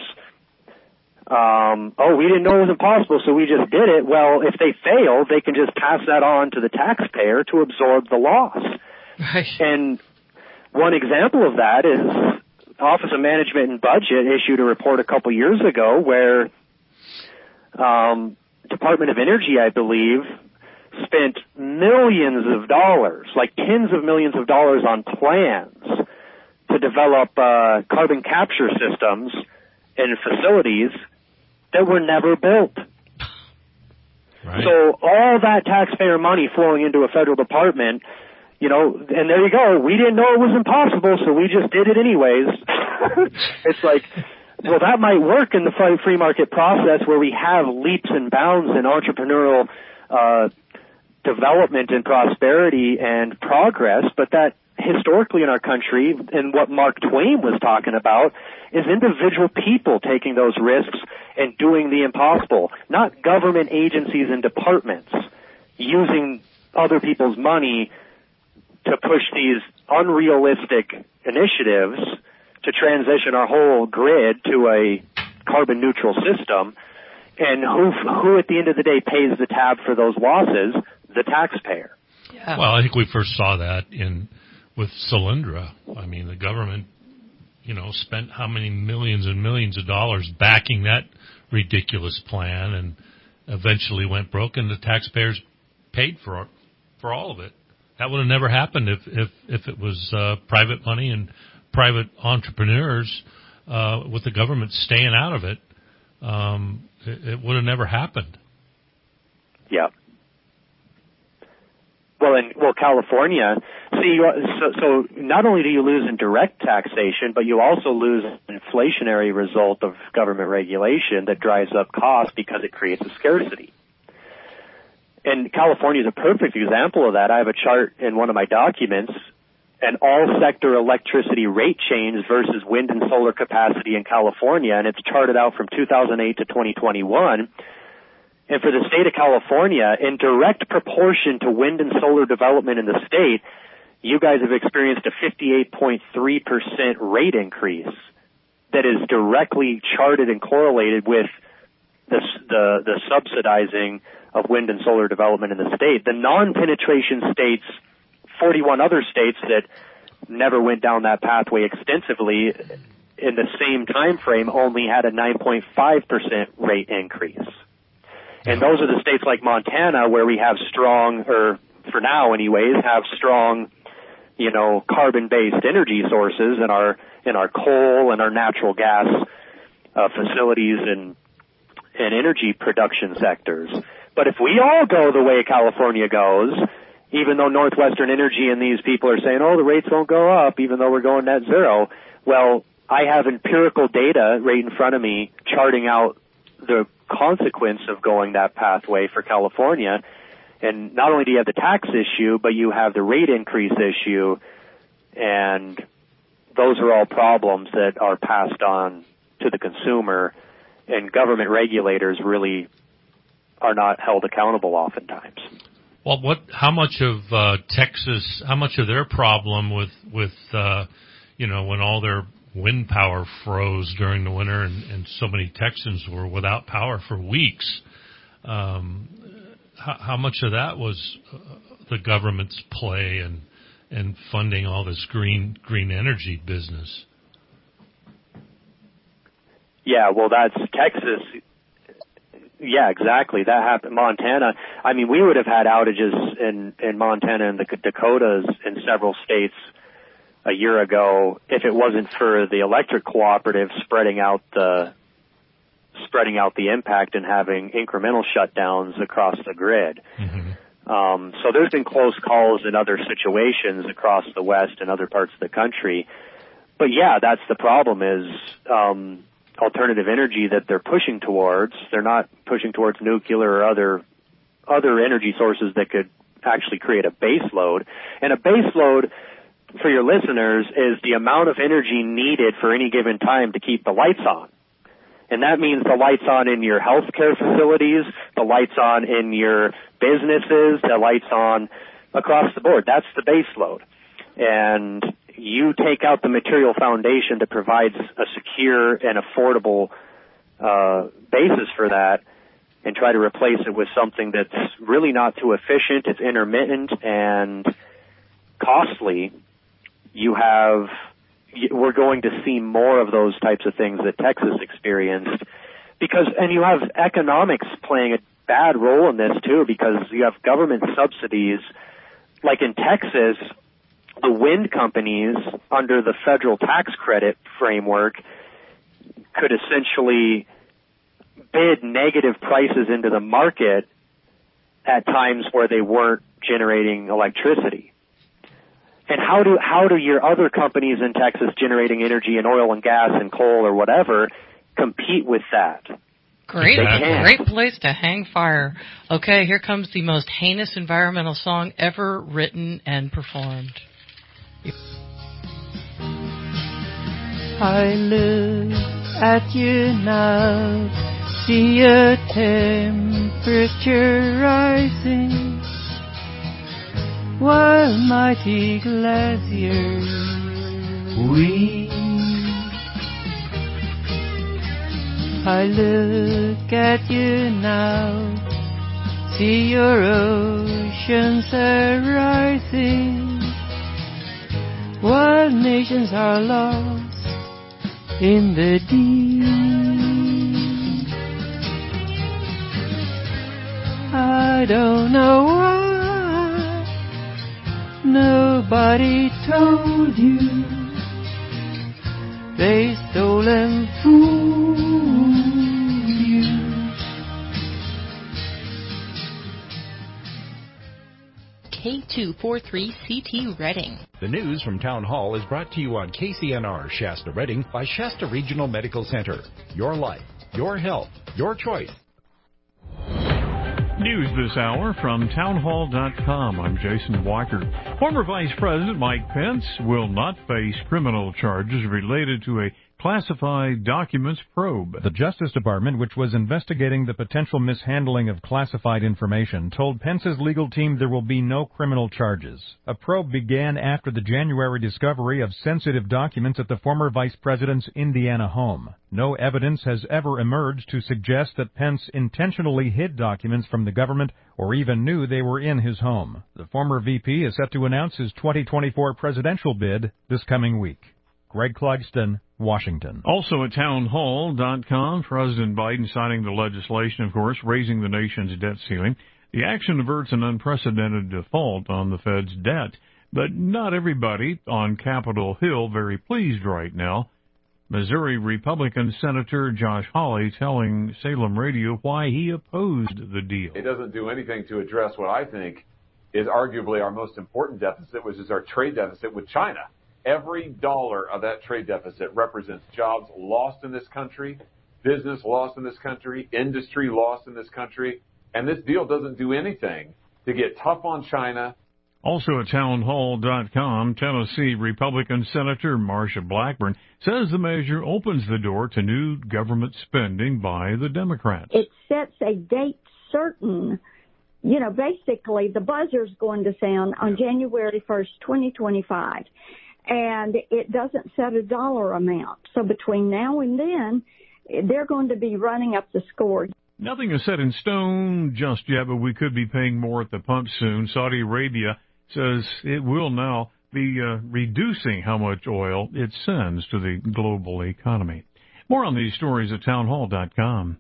we didn't know it was impossible, so we just did it. Well, if they fail, they can just pass that on to the taxpayer to absorb the loss. Right. And one example of that is Office of Management and Budget issued a report a couple years ago where Department of Energy, I believe, spent millions of dollars, like tens of millions of dollars on plans to develop carbon capture systems in facilities that were never built. Right. So all that taxpayer money flowing into a federal department, and there you go. We didn't know it was impossible, so we just did it anyways. It's like, well, that might work in the free market process where we have leaps and bounds in entrepreneurial development and prosperity and progress, but that historically in our country, and what Mark Twain was talking about, is individual people taking those risks and doing the impossible, not government agencies and departments using other people's money to push these unrealistic initiatives to transition our whole grid to a carbon neutral system. And who at the end of the day pays the tab for those losses? The taxpayer. Yeah. Well, I think we first saw that with Solyndra. I mean, the government, spent how many millions and millions of dollars backing that ridiculous plan, and eventually went broke, and the taxpayers paid for all of it. That would have never happened if it was private money and private entrepreneurs with the government staying out of it. It would have never happened. Yeah. Well, California, see, so not only do you lose in direct taxation, but you also lose an inflationary result of government regulation that drives up costs because it creates a scarcity. And California is a perfect example of that. I have a chart in one of my documents, an all-sector electricity rate change versus wind and solar capacity in California, and it's charted out from 2008 to 2021. And for the state of California, in direct proportion to wind and solar development in the state, you guys have experienced a 58.3% rate increase that is directly charted and correlated with the subsidizing of wind and solar development in the state. The non-penetration states, 41 other states that never went down that pathway extensively in the same time frame, only had a 9.5% rate increase. And those are the states like Montana where we have strong, or for now anyways, have strong, carbon-based energy sources in our coal and our natural gas facilities and energy production sectors. But if we all go the way California goes, even though Northwestern Energy and these people are saying, the rates won't go up even though we're going net zero, well, I have empirical data right in front of me charting out the consequence of going that pathway for California. And not only do you have the tax issue, but you have the rate increase issue, and those are all problems that are passed on to the consumer, and government regulators really are not held accountable oftentimes. Well, how much of Texas, how much of their problem with when all their wind power froze during the winter and so many Texans were without power for weeks, how much of that was the government's play and funding all this green energy business? Yeah, well, that's Texas. Yeah, exactly. That happened. Montana. I mean, we would have had outages in Montana and the Dakotas in several states a year ago if it wasn't for the electric cooperative spreading out the impact and having incremental shutdowns across the grid. Mm-hmm. So there's been close calls in other situations across the West and other parts of the country. But yeah, that's the problem is alternative energy that they're pushing towards. They're not pushing towards nuclear or other energy sources that could actually create a base load. And a base load, for your listeners, is the amount of energy needed for any given time to keep the lights on. And that means the lights on in your healthcare facilities, the lights on in your businesses, the lights on across the board. That's the base load. And you take out the material foundation that provides a secure and affordable basis for that and try to replace it with something that's really not too efficient, it's intermittent and costly. We're going to see more of those types of things that Texas experienced and you have economics playing a bad role in this too, because you have government subsidies. Like in Texas, the wind companies under the federal tax credit framework could essentially bid negative prices into the market at times where they weren't generating electricity. And how do your other companies in Texas generating energy in oil and gas and coal or whatever compete with that? Great place to hang fire. Okay, here comes the most heinous environmental song ever written and performed. I look at you now, see your temperature rising, while mighty glaciers weep. I look at you now, see your oceans are rising, while nations are lost in the deep. I don't know why nobody told you they stole and fooled you. K243CT Reading. The news from Town Hall is brought to you on KCNR Shasta Reading by Shasta Regional Medical Center. Your life, your health, your choice. News this hour from townhall.com. I'm Jason Walker. Former Vice President Mike Pence will not face criminal charges related to a classified documents probe. The Justice Department, which was investigating the potential mishandling of classified information, told Pence's legal team there will be no criminal charges. A probe began after the January discovery of sensitive documents at the former vice president's Indiana home. No evidence has ever emerged to suggest that Pence intentionally hid documents from the government or even knew they were in his home. The former VP is set to announce his 2024 presidential bid this coming week. Greg Clugston, Washington. Also at townhall.com, President Biden signing the legislation, of course, raising the nation's debt ceiling. The action averts an unprecedented default on the Fed's debt. But not everybody on Capitol Hill very pleased right now. Missouri Republican Senator Josh Hawley telling Salem Radio why he opposed the deal. It doesn't do anything to address what I think is arguably our most important deficit, which is our trade deficit with China. Every dollar of that trade deficit represents jobs lost in this country, business lost in this country, industry lost in this country, and this deal doesn't do anything to get tough on China. Also at townhall.com, Tennessee Republican Senator Marsha Blackburn says the measure opens the door to new government spending by the Democrats. It sets a date certain. You know, basically the buzzer's going to sound on January 1st, 2025. And it doesn't set a dollar amount. So between now and then, they're going to be running up the score. Nothing is set in stone just yet, but we could be paying more at the pump soon. Saudi Arabia says it will now be reducing how much oil it sends to the global economy. More on these stories at townhall.com.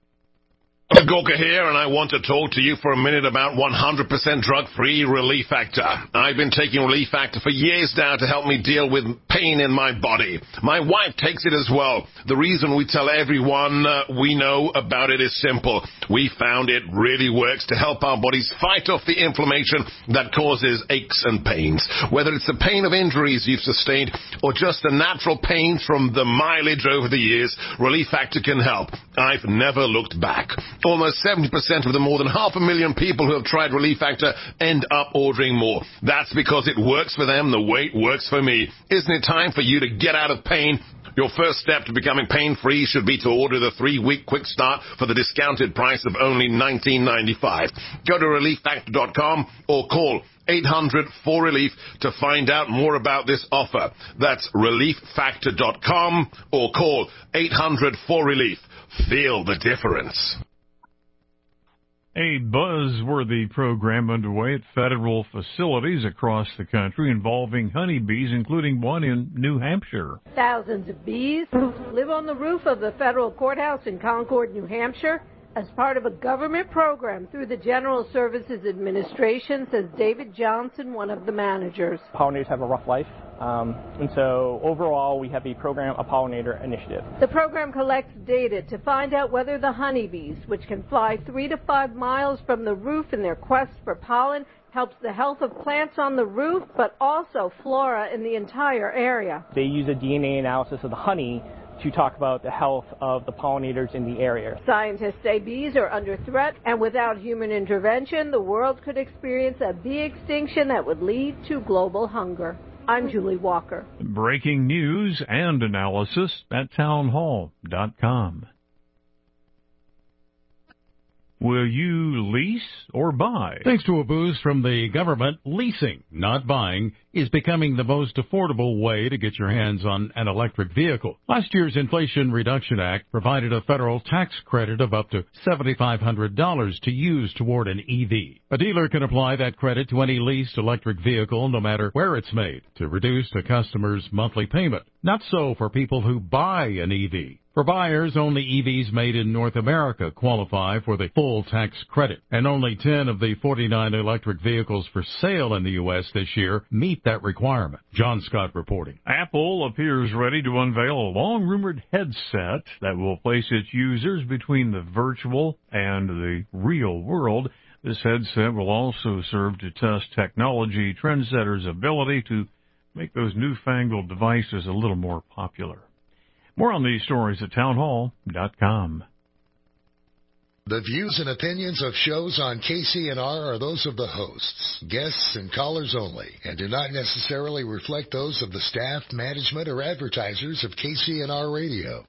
Gorka here, and I want to talk to you for a minute about 100% drug-free Relief Factor. I've been taking Relief Factor for years now to help me deal with pain in my body. My wife takes it as well. The reason we tell everyone we know about it is simple. We found it really works to help our bodies fight off the inflammation that causes aches and pains. Whether it's the pain of injuries you've sustained or just the natural pain from the mileage over the years, Relief Factor can help. I've never looked back. Almost 70% of the more than 500,000 people who have tried Relief Factor end up ordering more. That's because it works for them the way it works for me. Isn't it time for you to get out of pain? Your first step to becoming pain-free should be to order the 3-week quick start for the discounted price of only $19.95. Go to ReliefFactor.com or call 800-4RELIEF to find out more about this offer. That's ReliefFactor.com or call 800-4RELIEF. Feel the difference. A buzzworthy program underway at federal facilities across the country involving honeybees, including one in New Hampshire. Thousands of bees live on the roof of the federal courthouse in Concord, New Hampshire, as part of a government program through the General Services Administration, says David Johnson, one of the managers. Pollinators have a rough life, and so overall we have a program, a pollinator initiative. The program collects data to find out whether the honeybees, which can fly 3 to 5 miles from the roof in their quest for pollen, helps the health of plants on the roof, but also flora in the entire area. They use a DNA analysis of the honey to talk about the health of the pollinators in the area. Scientists say bees are under threat, and without human intervention, the world could experience a bee extinction that would lead to global hunger. I'm Julie Walker. Breaking news and analysis at townhall.com. Will you lease or buy? Thanks to a boost from the government, leasing, not buying, is becoming the most affordable way to get your hands on an electric vehicle. Last year's Inflation Reduction Act provided a federal tax credit of up to $7,500 to use toward an EV. A dealer can apply that credit to any leased electric vehicle, no matter where it's made, to reduce a customer's monthly payment. Not so for people who buy an EV. For buyers, only EVs made in North America qualify for the full tax credit, and only 10 of the 49 electric vehicles for sale in the U.S. this year meet that requirement. John Scott reporting. Apple appears ready to unveil a long-rumored headset that will place its users between the virtual and the real world. This headset will also serve to test technology trendsetters' ability to make those newfangled devices a little more popular. More on these stories at townhall.com. The views and opinions of shows on KCNR are those of the hosts, guests, and callers only, and do not necessarily reflect those of the staff, management, or advertisers of KCNR Radio.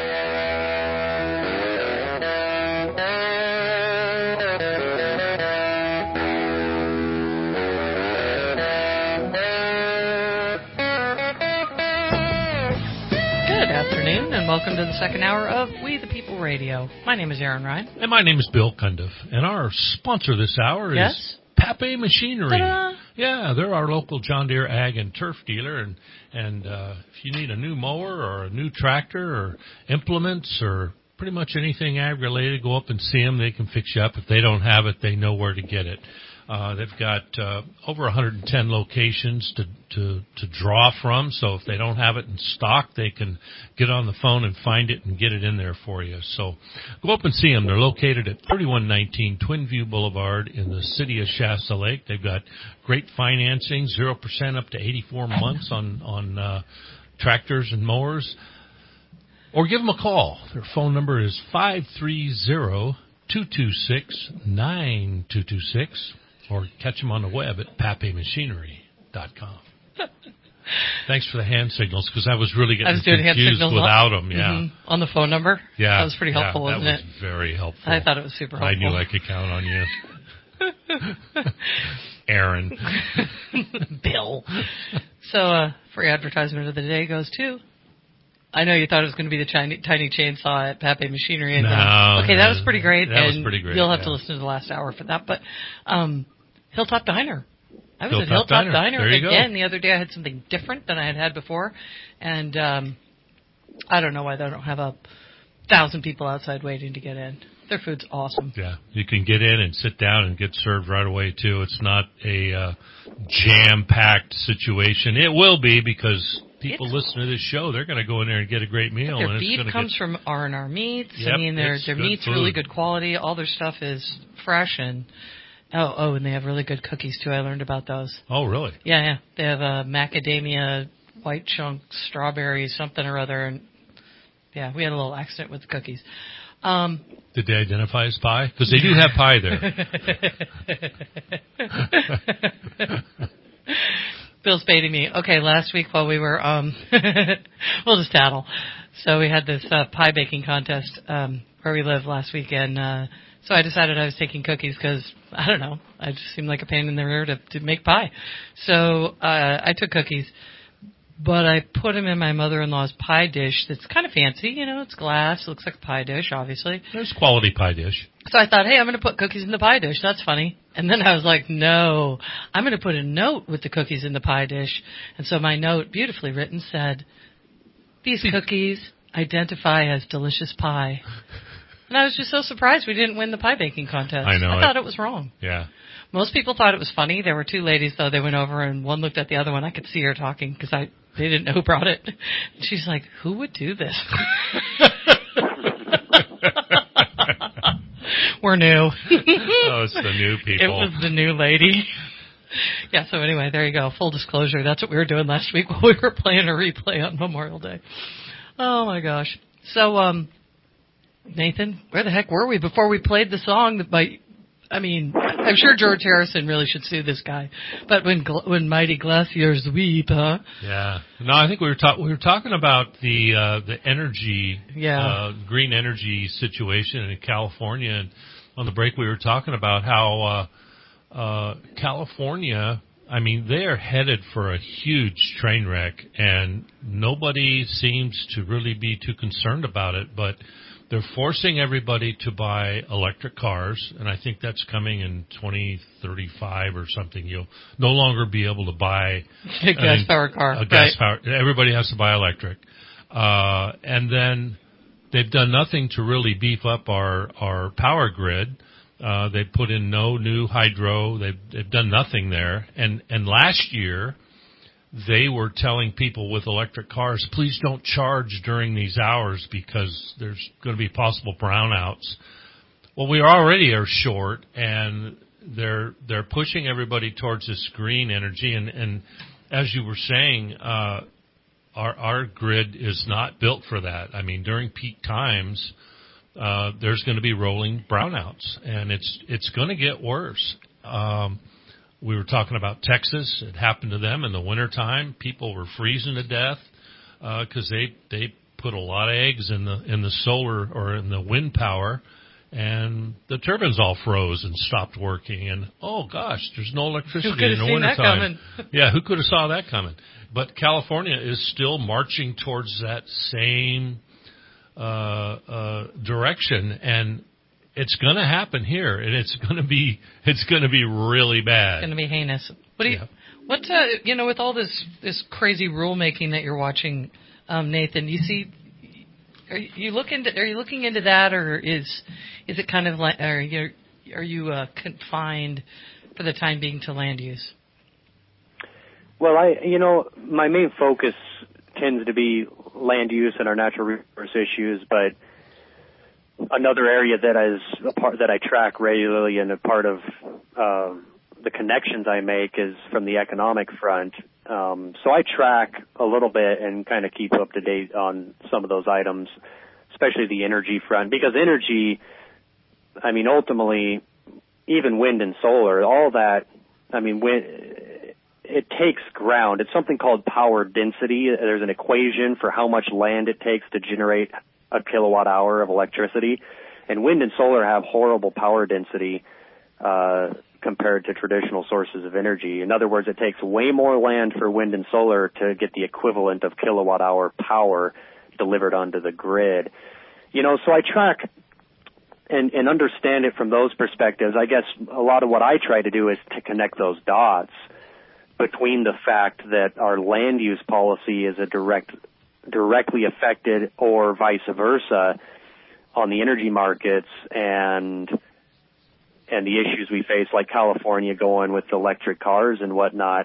And welcome to the second hour of We the People Radio. My name is Aaron Ryan. And my name is Bill Cundiff. And our sponsor this hour is Pape Machinery. Ta-da! Yeah, they're our local John Deere ag and turf dealer. And if you need a new mower or a new tractor or implements or pretty much anything ag related, go up and see them. They can fix you up. If they don't have it, they know where to get it. They've got over 110 locations to draw from, so if they don't have it in stock, they can get on the phone and find it and get it in there for you. So go up and see them. They're located at 3119 Twin View Boulevard in the city of Shasta Lake. They've got great financing, 0% up to 84 months on tractors and mowers. Or give them a call. Their phone number is 530-226-9226. Or catch them on the web at papemachinery.com. Thanks for the hand signals, because I was really getting confused without them. Yeah, on the phone number. Yeah, that was pretty helpful, wasn't it? That was very helpful. I thought it was super helpful. I knew I could count on you, Aaron. Bill. So, free advertisement of the day goes to. I know you thought it was going to be the tiny chainsaw at Pape Machinery. And, okay, that was pretty great. That was pretty great. You'll have to listen to the last hour for that. But Hilltop Diner. I was at Hilltop Diner again the other day. I had something different than I had before. And I don't know why they don't have 1,000 people outside waiting to get in. Their food's awesome. Yeah, you can get in and sit down and get served right away, too. It's not a jam-packed situation. It will be, because people listen to this show, they're going to go in there and get a great meal. Their beef comes from R&R Meats. Yep, I mean, their meat's food. really good quality. All their stuff is fresh. And and they have really good cookies, too. I learned about those. Oh, really? Yeah. They have macadamia, white chunk, strawberry, something or other. And, yeah, we had a little accident with the cookies. Did they identify as pie? Because they do have pie there. Bill's baiting me. Okay, last week while we were, we'll just tattle. So we had this pie baking contest where we live last weekend. So I decided I was taking cookies because, I don't know, I just seemed like a pain in the rear to make pie. So I took cookies, but I put them in my mother-in-law's pie dish that's kind of fancy. You know, it's glass. It looks like a pie dish, obviously. There's quality pie dish. So I thought, hey, I'm going to put cookies in the pie dish. That's funny. And then I was like, no, I'm going to put a note with the cookies in the pie dish. And so my note, beautifully written, said, these cookies identify as delicious pie. And I was just so surprised we didn't win the pie baking contest. I know. I thought it was wrong. Yeah. Most people thought it was funny. There were two ladies, though. They went over, and one looked at the other one. I could see her talking because they didn't know who brought it. And she's like, who would do this? We're new. Oh, it's the new people. It was the new lady. Yeah, so anyway, there you go. Full disclosure, that's what we were doing last week while we were playing a replay on Memorial Day. Oh, my gosh. So, Nathan, where the heck were we before we played the song? I'm sure George Harrison really should sue this guy. But when mighty glaciers weep, huh? Yeah. No, I think we were talking about the energy, green energy situation in California. And on the break, we were talking about how California I mean, they are headed for a huge train wreck, and nobody seems to really be too concerned about it, but they're forcing everybody to buy electric cars, and I think that's coming in 2035 or something. You'll no longer be able to buy a gas-powered car. A gas-powered. Everybody has to buy electric. And then they've done nothing to really beef up our power grid. They've put in no new hydro. They've done nothing there. And last year, they were telling people with electric cars, please don't charge during these hours because there's going to be possible brownouts. Well, we already are short, and they're pushing everybody towards this green energy. And as you were saying, our grid is not built for that. I mean, during peak times, there's going to be rolling brownouts, and it's going to get worse. We were talking about Texas. It happened to them in the wintertime. People were freezing to death because they put a lot of eggs in the solar or in the wind power, and the turbines all froze and stopped working. And, oh, gosh, there's no electricity in the wintertime. Yeah, who could have saw that coming? But California is still marching towards that same direction, and it's going to happen here, and it's going to be really bad. It's going to be heinous. With all this crazy rulemaking that you're watching, Nathan, are you looking into that, or is it kind of like are you confined for the time being to land use? Well, my main focus tends to be land use and our natural resource issues, but another area that I track regularly and a part of the connections I make is from the economic front. So I track a little bit and kind of keep up to date on some of those items, especially the energy front, because energy, I mean, ultimately, even wind and solar, all that, I mean, it takes ground. It's something called power density. There's an equation for how much land it takes to generate a kilowatt hour of electricity. And wind and solar have horrible power density compared to traditional sources of energy. In other words, it takes way more land for wind and solar to get the equivalent of kilowatt hour power delivered onto the grid. So I track and understand it from those perspectives. I guess a lot of what I try to do is to connect those dots between the fact that our land use policy is directly affected, or vice versa, on the energy markets and the issues we face, like California going with electric cars and whatnot.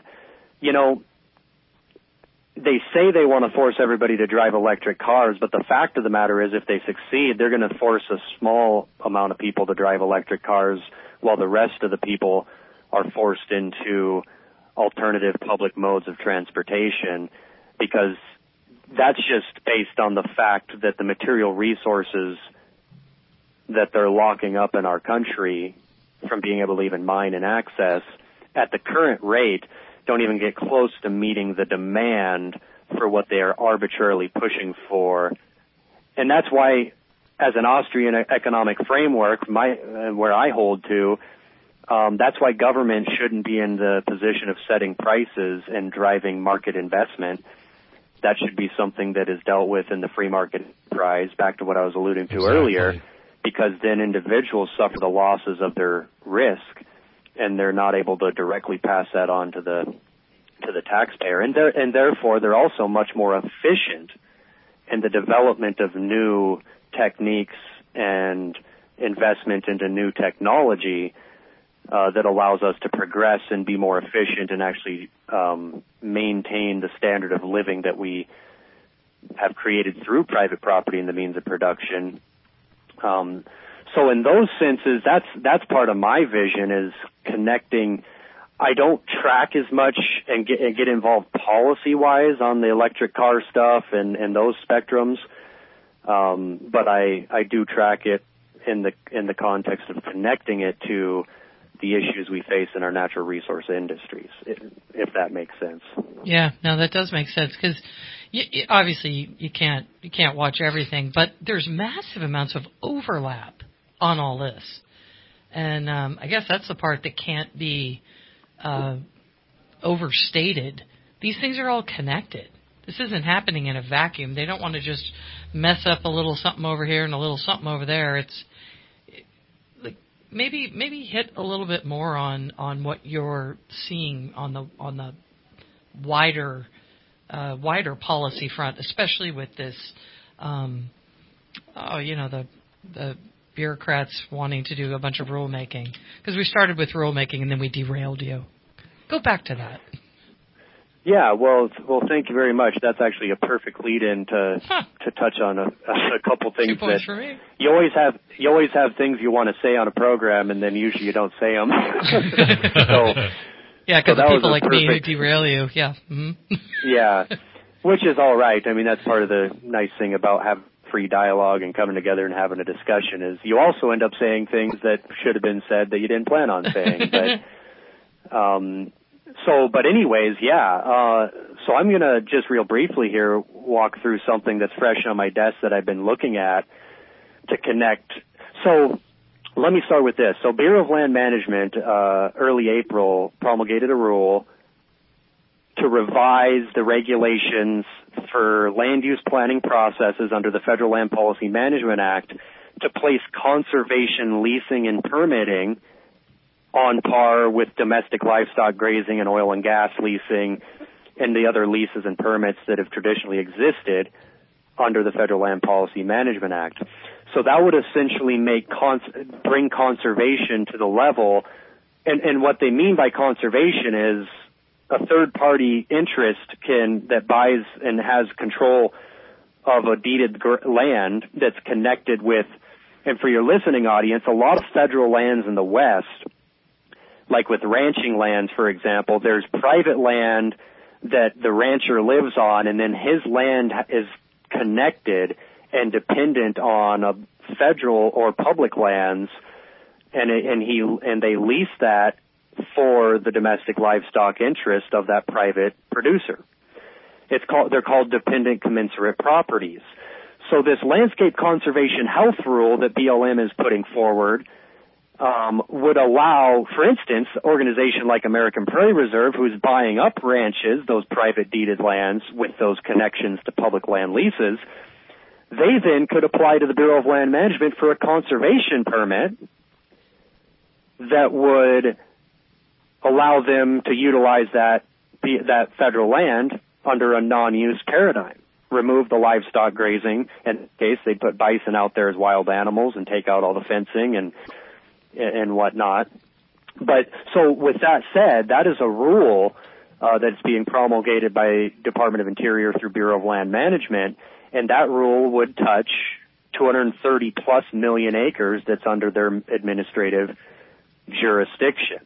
They say they want to force everybody to drive electric cars, but the fact of the matter is, if they succeed, they're going to force a small amount of people to drive electric cars, while the rest of the people are forced into alternative public modes of transportation, because that's just based on the fact that the material resources that they're locking up in our country from being able to even mine and access at the current rate don't even get close to meeting the demand for what they are arbitrarily pushing for. And that's why, as an Austrian economic framework, where I hold to, that's why government shouldn't be in the position of setting prices and driving market investment. That should be something that is dealt with in the free market enterprise, back to what I was alluding to earlier, because then individuals suffer the losses of their risk, and they're not able to directly pass that on to the taxpayer. And therefore, they're also much more efficient in the development of new techniques and investment into new technology that allows us to progress and be more efficient and actually maintain the standard of living that we have created through private property and the means of production. So in those senses, that's part of my vision, is connecting. I don't track as much and get involved policy-wise on the electric car stuff and those spectrums, but I do track it in the context of connecting it to the issues we face in our natural resource industries, if that makes sense. Yeah, no, that does make sense, because obviously you can't watch everything, but there's massive amounts of overlap on all this, and I guess that's the part that can't be overstated. These things are all connected. This isn't happening in a vacuum. They don't want to just mess up a little something over here and a little something over there. It's like maybe hit a little bit more on what you're seeing on the wider policy front, especially with this. The bureaucrats wanting to do a bunch of rulemaking, because we started with rulemaking and then we derailed you. Go back to that. Yeah, well, thank you very much. That's actually a perfect lead-in to touch on a couple things. 2 points for me. You always have things you want to say on a program, and then usually you don't say them. Yeah, because of people like me who derail you. Yeah. Mm-hmm. Yeah, which is all right. I mean, that's part of the nice thing about having free dialogue and coming together and having a discussion is you also end up saying things that should have been said that you didn't plan on saying. But anyways, yeah. So I'm going to just real briefly here walk through something that's fresh on my desk that I've been looking at to connect. So let me start with this. So Bureau of Land Management, early April, promulgated a rule to revise the regulations for land use planning processes under the Federal Land Policy Management Act to place conservation leasing and permitting on par with domestic livestock grazing and oil and gas leasing and the other leases and permits that have traditionally existed under the Federal Land Policy Management Act. So that would essentially bring conservation to the level, and what they mean by conservation is a third-party interest that buys and has control of a deeded land that's connected with, and for your listening audience, a lot of federal lands in the West, like with ranching lands, for example, there's private land that the rancher lives on, and then his land is connected and dependent on federal or public lands, and they lease that for the domestic livestock interest of that private producer. They're called dependent commensurate properties. So this landscape conservation health rule that BLM is putting forward would allow, for instance, an organization like American Prairie Reserve, who's buying up ranches, those private deeded lands with those connections to public land leases, they then could apply to the Bureau of Land Management for a conservation permit that would allow them to utilize that federal land under a non-use paradigm. Remove the livestock grazing. In this case, they put bison out there as wild animals and take out all the fencing and whatnot. But so with that said, that is a rule that's being promulgated by Department of Interior through Bureau of Land Management, and that rule would touch 230 plus million acres that's under their administrative jurisdiction.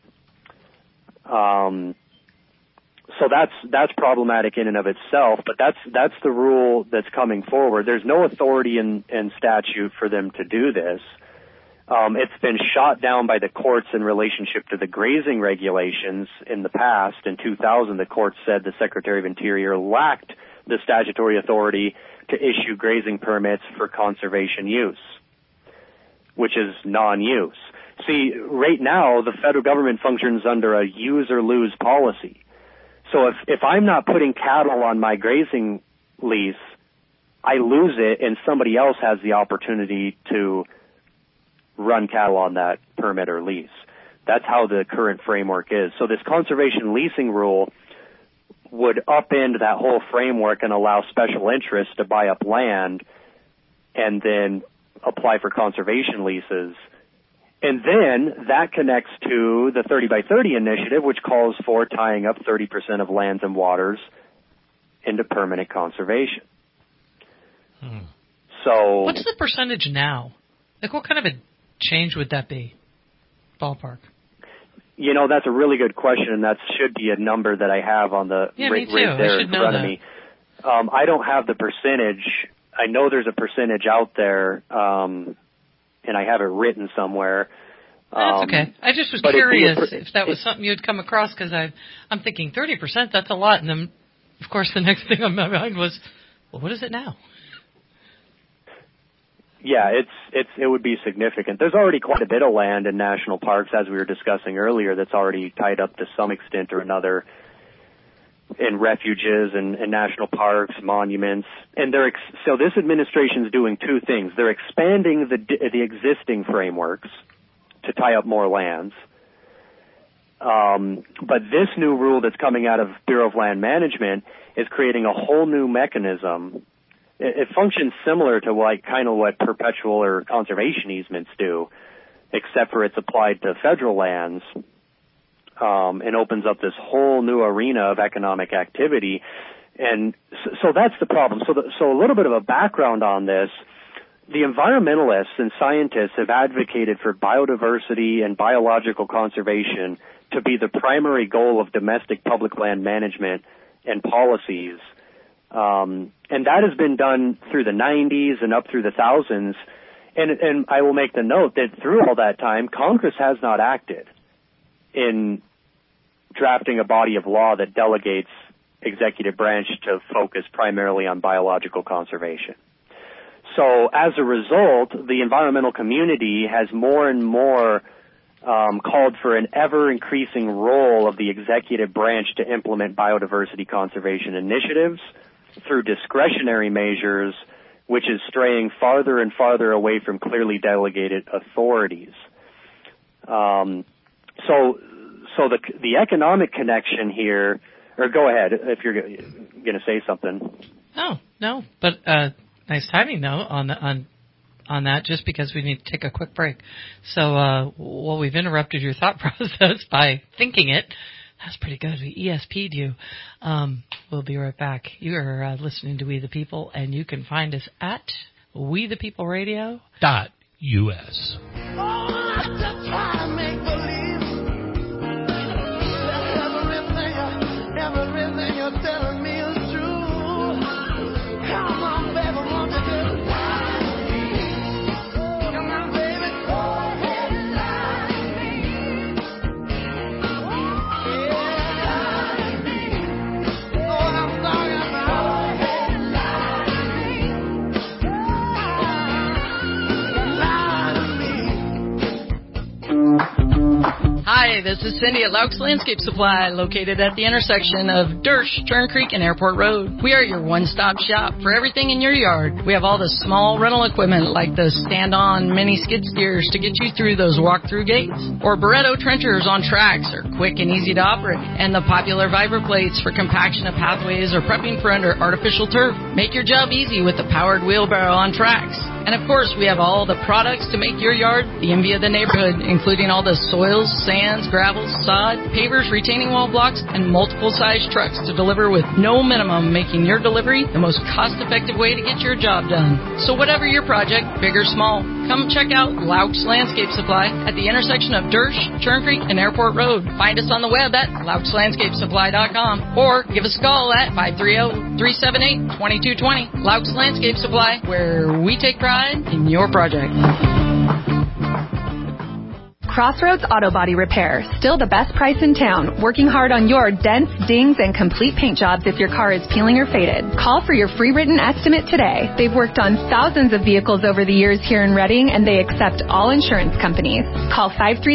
So that's problematic in and of itself, but that's the rule that's coming forward. There's no authority in statute for them to do this. It's been shot down by the courts in relationship to the grazing regulations in the past. In 2000, the court said the Secretary of Interior lacked the statutory authority to issue grazing permits for conservation use, which is non-use. See, right now, the federal government functions under a use or lose policy. So if I'm not putting cattle on my grazing lease, I lose it and somebody else has the opportunity to run cattle on that permit or lease. That's how the current framework is. So this conservation leasing rule would upend that whole framework and allow special interests to buy up land and then apply for conservation leases. And then that connects to the 30 by 30 initiative, which calls for tying up 30% of lands and waters into permanent conservation. So what's the percentage now? Like, what kind of a change would that be? Ballpark. You know, that's a really good question, and that should be a number that I have on the right there in front of me. I don't have the percentage. I know there's a percentage out there, and I have it written somewhere. That's okay. I just was curious if that was something you'd come across, because I'm thinking 30%, that's a lot. And then, of course, the next thing on my mind was, well, what is it now? Yeah, it would be significant. There's already quite a bit of land in national parks, as we were discussing earlier, that's already tied up to some extent or another in refuges and national parks, monuments. And so this administration is doing two things. They're expanding the existing frameworks to tie up more lands. But this new rule that's coming out of Bureau of Land Management is creating a whole new mechanism. It functions similar to kind of what perpetual or conservation easements do, except for it's applied to federal lands, and opens up this whole new arena of economic activity. And so that's the problem. So a little bit of a background on this. The environmentalists and scientists have advocated for biodiversity and biological conservation to be the primary goal of domestic public land management and policies. And that has been done through the 90s and up through the thousands. And I will make the note that through all that time, Congress has not acted in drafting a body of law that delegates executive branch to focus primarily on biological conservation. So as a result, the environmental community has more and more called for an ever-increasing role of the executive branch to implement biodiversity conservation initiatives through discretionary measures, which is straying farther and farther away from clearly delegated authorities. So the economic connection here, or go ahead if you're going to say something. No, but nice timing though on that, just because we need to take a quick break. So we've interrupted your thought process by thinking it. That's pretty good. We ESP'd you. We'll be right back. You are listening to We the People, and you can find us at WeThePeopleRadio.us. Everything you're telling me is true. Come on, baby, won't you just lie to me? Come on, baby, go ahead and lie to me. Lie to me. Oh, I'm talking about. Go ahead and lie to me. Lie to me. Hi, this is Cindy at Laux Landscape Supply, located at the intersection of Dersh, Turn Creek, and Airport Road. We are your one-stop shop for everything in your yard. We have all the small rental equipment like the stand-on mini skid steers to get you through those walk-through gates, or Barretto trenchers on tracks are quick and easy to operate, and the popular Viper plates for compaction of pathways or prepping for under artificial turf. Make your job easy with the powered wheelbarrow on tracks. And of course, we have all the products to make your yard the envy of the neighborhood, including all the soils, sands, gravels, sod, pavers, retaining wall blocks, and multiple size trucks to deliver with no minimum, making your delivery the most cost-effective way to get your job done. So whatever your project, big or small, come check out Laux Landscape Supply at the intersection of Dersh, Turn Creek, and Airport Road. Find us on the web at LauxLandscapeSupply.com or give us a call at 530-378-2220. Laux Landscape Supply, where we take pride in your project. Crossroads Auto Body Repair, still the best price in town, working hard on your dents, dings, and complete paint jobs if your car is peeling or faded. Call for your free written estimate today. They've worked on thousands of vehicles over the years here in Redding, and they accept all insurance companies. Call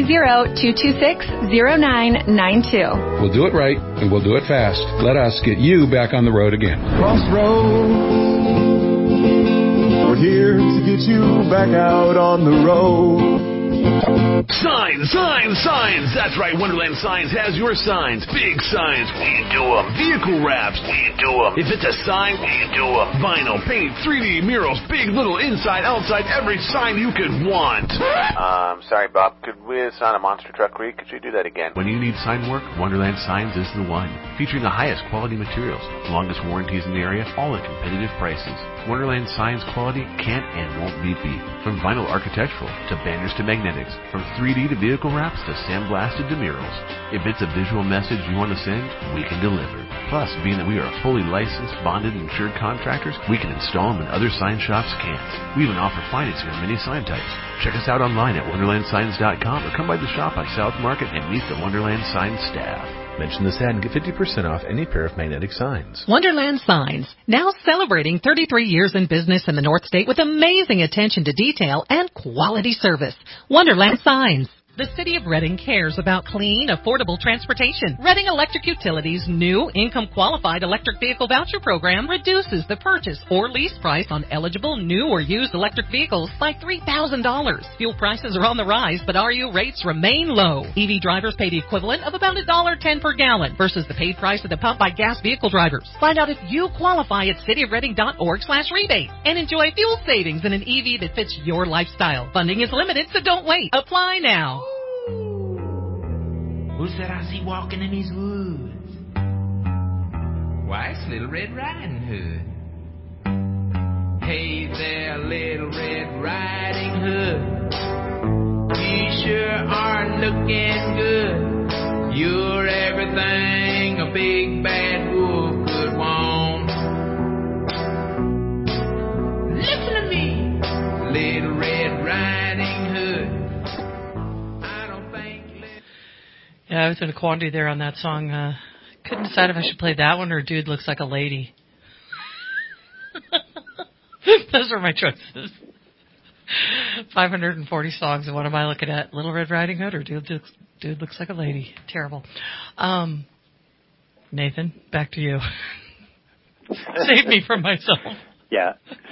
530-226-0992. We'll do it right, and we'll do it fast. Let us get you back on the road again. Crossroads, we're here to get you back out on the road. Signs, signs, signs. That's right, Wonderland Signs has your signs. Big signs, we do them. Vehicle wraps, we do them. If it's a sign, we do them. Vinyl, paint, 3D murals, big, little, inside, outside, every sign you could want. Sorry, Bob. Could we assign a monster truck creek? Could you do that again? When you need sign work, Wonderland Signs is the one. Featuring the highest quality materials, longest warranties in the area, all at competitive prices. Wonderland Signs quality can't and won't be beat. From vinyl architectural to banners to magnetics, from 3D to vehicle wraps to sandblasted to murals. If it's a visual message you want to send, we can deliver. Plus, being that we are fully licensed, bonded, and insured contractors, we can install them when other sign shops can't. We even offer financing on many sign types. Check us out online at WonderlandSigns.com or come by the shop on South Market and meet the Wonderland Signs staff. Mention this ad and get 50% off any pair of magnetic signs. Wonderland Signs, now celebrating 33 years in business in the North State with amazing attention to detail and quality service. Wonderland Signs. The City of Reading cares about clean, affordable transportation. Reading Electric Utilities' new income-qualified electric vehicle voucher program reduces the purchase or lease price on eligible new or used electric vehicles by $3,000. Fuel prices are on the rise, but RU rates remain low. EV drivers pay the equivalent of about $1.10 per gallon versus the paid price at the pump by gas vehicle drivers. Find out if you qualify at cityofreading.org/rebate and enjoy fuel savings in an EV that fits your lifestyle. Funding is limited, so don't wait. Apply now. Who's that I see walking in these woods? Why, it's Little Red Riding Hood. Hey there, Little Red Riding Hood. You sure are looking good. You're everything a big bad wolf could want. Listen to me, Little Red Riding Hood. Yeah, I was in a quandary there on that song. Couldn't decide if I should play that one or Dude Looks Like a Lady. Those are my choices. 540 songs, and what am I looking at? Little Red Riding Hood or Dude Looks Like a Lady? Terrible. Nathan, back to you. Save me from myself. Yeah.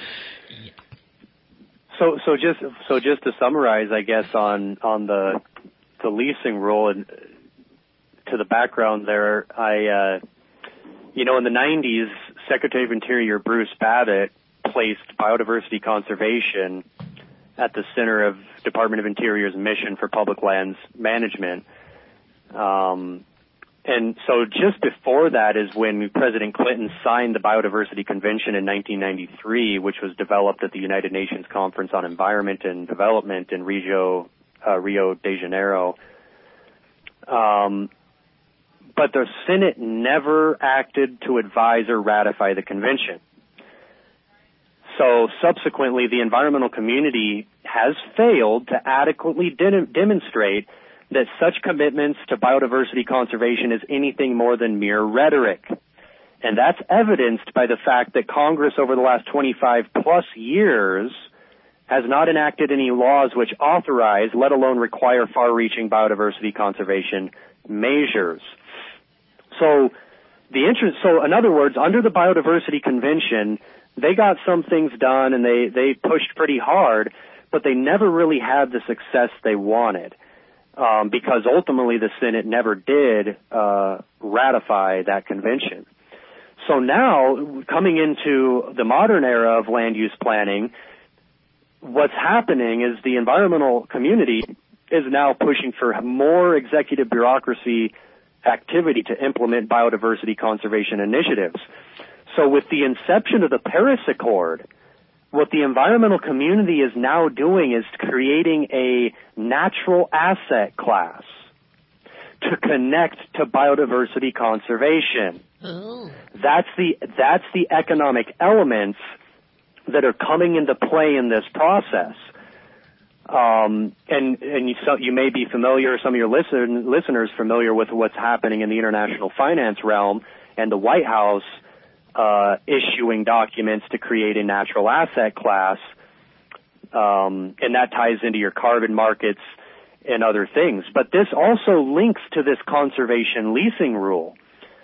So just to summarize, I guess on the leasing rule and to the background there, in the 90s, Secretary of Interior Bruce Babbitt placed biodiversity conservation at the center of Department of Interior's mission for public lands management. And so just before that is when President Clinton signed the Biodiversity Convention in 1993, which was developed at the United Nations Conference on Environment and Development in Rio de Janeiro. But the Senate never acted to advise or ratify the convention. So subsequently, the environmental community has failed to adequately demonstrate that such commitments to biodiversity conservation is anything more than mere rhetoric. And that's evidenced by the fact that Congress over the last 25 plus years has not enacted any laws which authorize, let alone require, far-reaching biodiversity conservation measures. So in other words, under the Biodiversity Convention, they got some things done and they pushed pretty hard, but they never really had the success they wanted, because ultimately the Senate never did ratify that convention. So now, coming into the modern era of land use planning, what's happening is the environmental community is now pushing for more executive bureaucracy activity to implement biodiversity conservation initiatives. So with the inception of the Paris Accord, what the environmental community is now doing is creating a natural asset class to connect to biodiversity conservation. Oh. That's the economic elements that are coming into play in this process. And you may be familiar, some of your listeners familiar with what's happening in the international finance realm and the White House issuing documents to create a natural asset class, and that ties into your carbon markets and other things. But this also links to this conservation leasing rule.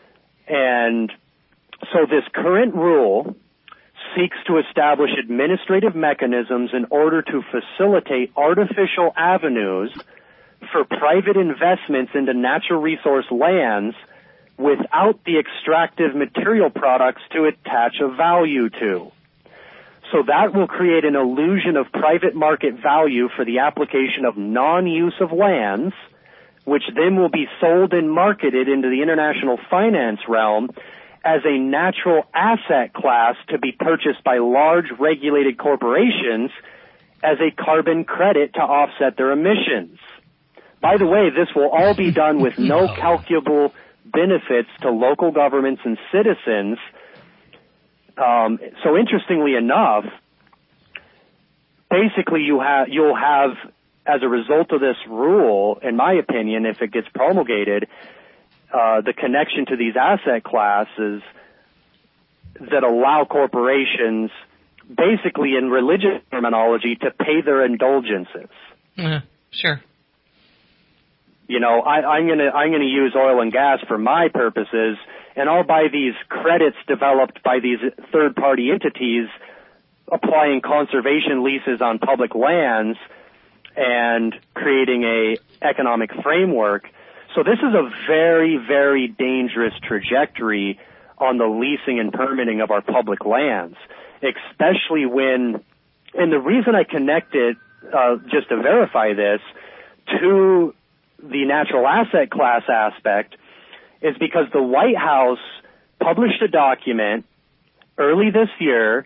And so this current rule seeks to establish administrative mechanisms in order to facilitate artificial avenues for private investments into natural resource lands without the extractive material products to attach a value to. So that will create an illusion of private market value for the application of non-use of lands, which then will be sold and marketed into the international finance realm as a natural asset class to be purchased by large regulated corporations as a carbon credit to offset their emissions. By the way, this will all be done with no calculable benefits to local governments and citizens. So interestingly enough, basically you'll have, as a result of this rule, in my opinion, if it gets promulgated, the connection to these asset classes that allow corporations, basically in religious terminology, to pay their indulgences. Sure. You know, I'm gonna use oil and gas for my purposes, and I'll buy these credits developed by these third-party entities applying conservation leases on public lands and creating a economic framework. So this is a very, very dangerous trajectory on the leasing and permitting of our public lands, especially when, and the reason I connected, just to verify this, to the natural asset class aspect is because the White House published a document early this year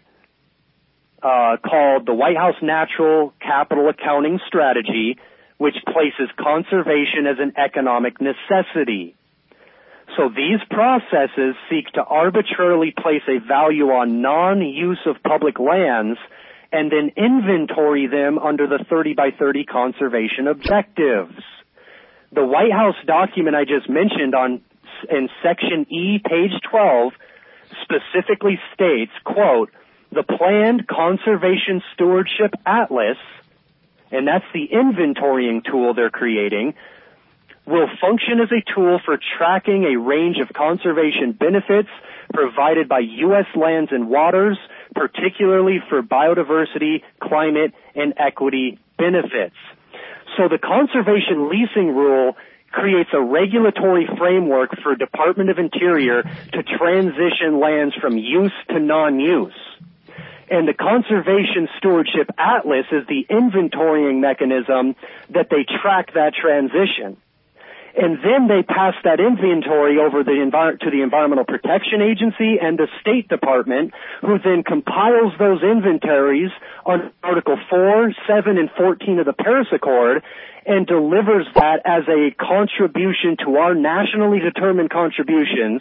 called the White House Natural Capital Accounting Strategy, which places conservation as an economic necessity. So these processes seek to arbitrarily place a value on non-use of public lands and then inventory them under the 30 by 30 conservation objectives. The White House document I just mentioned in Section E, page 12, specifically states, quote, the planned conservation stewardship atlas, and that's the inventorying tool they're creating, will function as a tool for tracking a range of conservation benefits provided by U.S. lands and waters, particularly for biodiversity, climate, and equity benefits. So the conservation leasing rule creates a regulatory framework for Department of Interior to transition lands from use to non-use. And the Conservation Stewardship Atlas is the inventorying mechanism that they track that transition. And then they pass that inventory over to the Environmental Protection Agency and the State Department, who then compiles those inventories on Article 4, 7, and 14 of the Paris Accord and delivers that as a contribution to our nationally determined contributions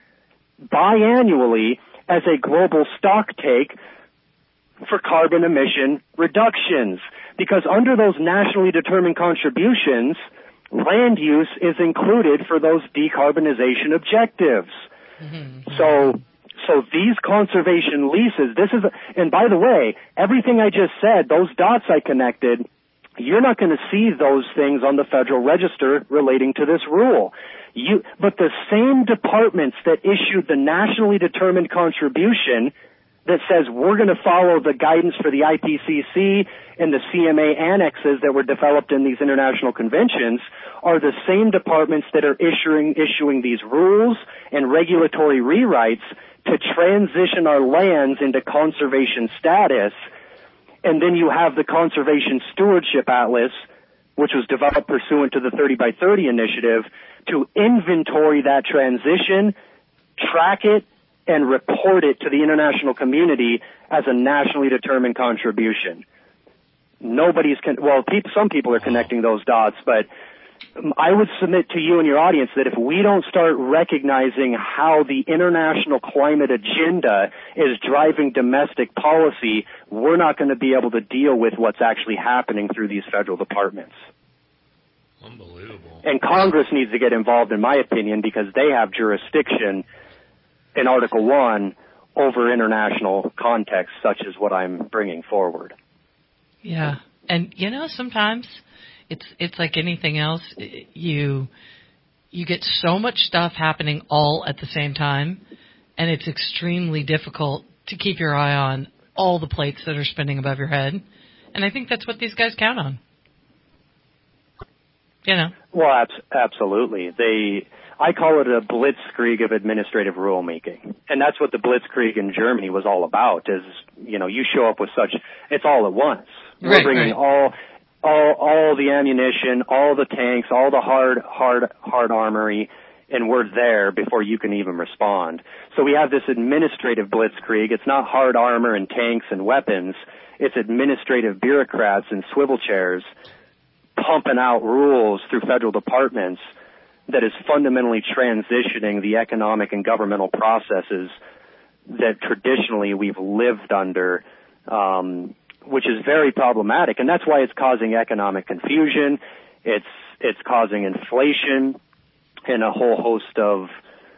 biannually as a global stock take for carbon emission reductions. Because under those nationally determined contributions, land use is included for those decarbonization objectives. Mm-hmm. So these conservation leases, and by the way, everything I just said, those dots I connected, you're not going to see those things on the Federal Register relating to this rule. But the same departments that issued the nationally determined contribution that says we're going to follow the guidance for the IPCC and the CMA annexes that were developed in these international conventions are the same departments that are issuing these rules and regulatory rewrites to transition our lands into conservation status. And then you have the Conservation Stewardship Atlas, which was developed pursuant to the 30 by 30 initiative, to inventory that transition, track it, and report it to the international community as a nationally determined contribution. Some people are connecting those dots, but I would submit to you and your audience that if we don't start recognizing how the international climate agenda is driving domestic policy, we're not going to be able to deal with what's actually happening through these federal departments. Unbelievable. And Congress needs to get involved, in my opinion, because they have jurisdiction in Article 1 over international context, such as what I'm bringing forward. Yeah. And, sometimes it's like anything else. You get so much stuff happening all at the same time, and it's extremely difficult to keep your eye on all the plates that are spinning above your head. And I think that's what these guys count on. Well, absolutely. I call it a blitzkrieg of administrative rulemaking. And that's what the blitzkrieg in Germany was all about, is, you show up with it's all at once. We're bringing all the ammunition, all the tanks, all the hard armory, and we're there before you can even respond. So we have this administrative blitzkrieg. It's not hard armor and tanks and weapons. It's administrative bureaucrats and swivel chairs pumping out rules through federal departments that is fundamentally transitioning the economic and governmental processes that traditionally we've lived under, which is very problematic. And that's why it's causing economic confusion. It's causing inflation and a whole host of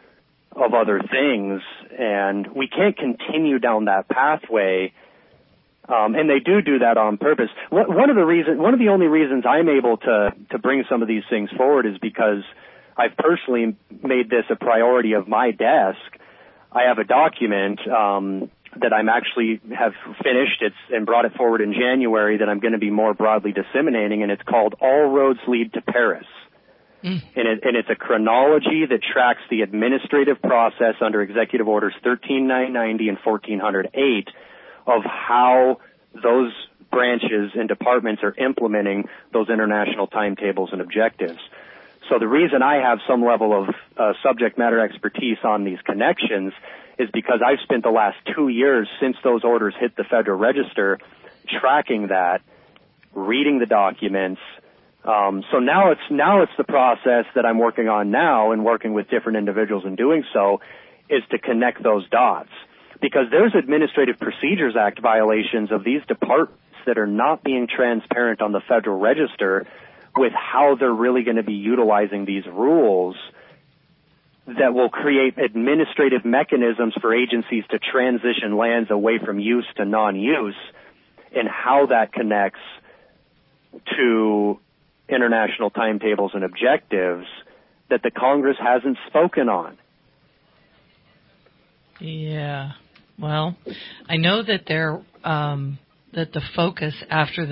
other things. And we can't continue down that pathway And they do that on purpose. One of the only reasons I'm able to bring some of these things forward is because I've personally made this a priority of my desk. I have a document that I'm actually have finished and brought it forward in January that I'm going to be more broadly disseminating, and it's called All Roads Lead to Paris. And it's a chronology that tracks the administrative process under Executive Orders 13990 and 1408 of how those branches and departments are implementing those international timetables and objectives. So the reason I have some level of subject matter expertise on these connections is because I've spent the last 2 years since those orders hit the Federal Register tracking that, reading the documents. So now it's the process that I'm working on now and working with different individuals in doing so is to connect those dots. Because there's Administrative Procedures Act violations of these departments that are not being transparent on the Federal Register with how they're really going to be utilizing these rules that will create administrative mechanisms for agencies to transition lands away from use to non-use, and how that connects to international timetables and objectives that the Congress hasn't spoken on. Yeah. Well, I know that that the focus after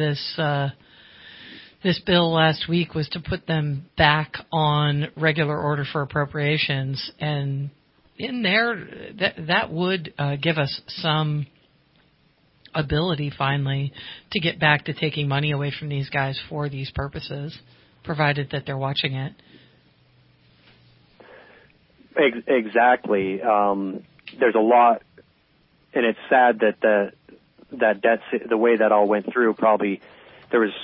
this bill last week was to put them back on regular order for appropriations, and in there that would give us some ability finally to get back to taking money away from these guys for these purposes, provided that they're watching it. Exactly. There's a lot, and it's sad that that debt, the way that all went through, probably there was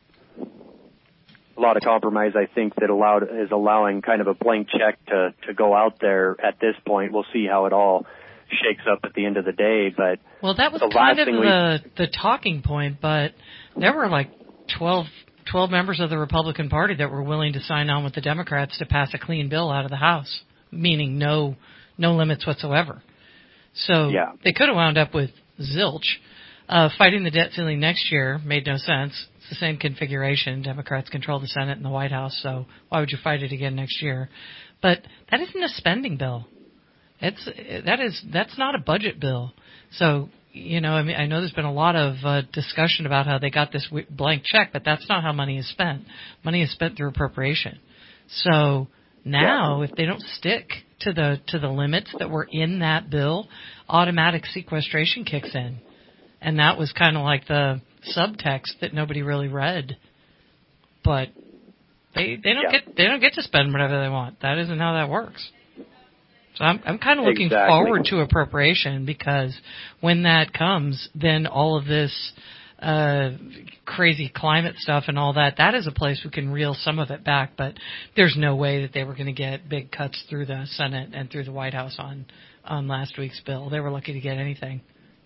a lot of compromise, I think, that is allowing kind of a blank check to go out there at this point. We'll see how it all shakes up at the end of the day. But well, that was kind of the talking point, but there were like 12 members of the Republican Party that were willing to sign on with the Democrats to pass a clean bill out of the House, meaning no limits whatsoever. So they could have wound up with zilch. Fighting the debt ceiling next year made no sense. It's the same configuration. Democrats control the Senate and the White House, so why would you fight it again next year? But that isn't a spending bill. That's not a budget bill. So, I mean, I know there's been a lot of discussion about how they got this blank check, but that's not how money is spent. Money is spent through appropriation. So now, if they don't stick to the limits that were in that bill, automatic sequestration kicks in. And that was kind of like the subtext that nobody really read. But they don't get to spend whatever they want. That isn't how that works. So I'm kind of looking forward to appropriation, because when that comes, then all of this crazy climate stuff and all that is a place we can reel some of it back. But there's no way that they were going to get big cuts through the Senate and through the White House on last week's bill. They were lucky to get anything.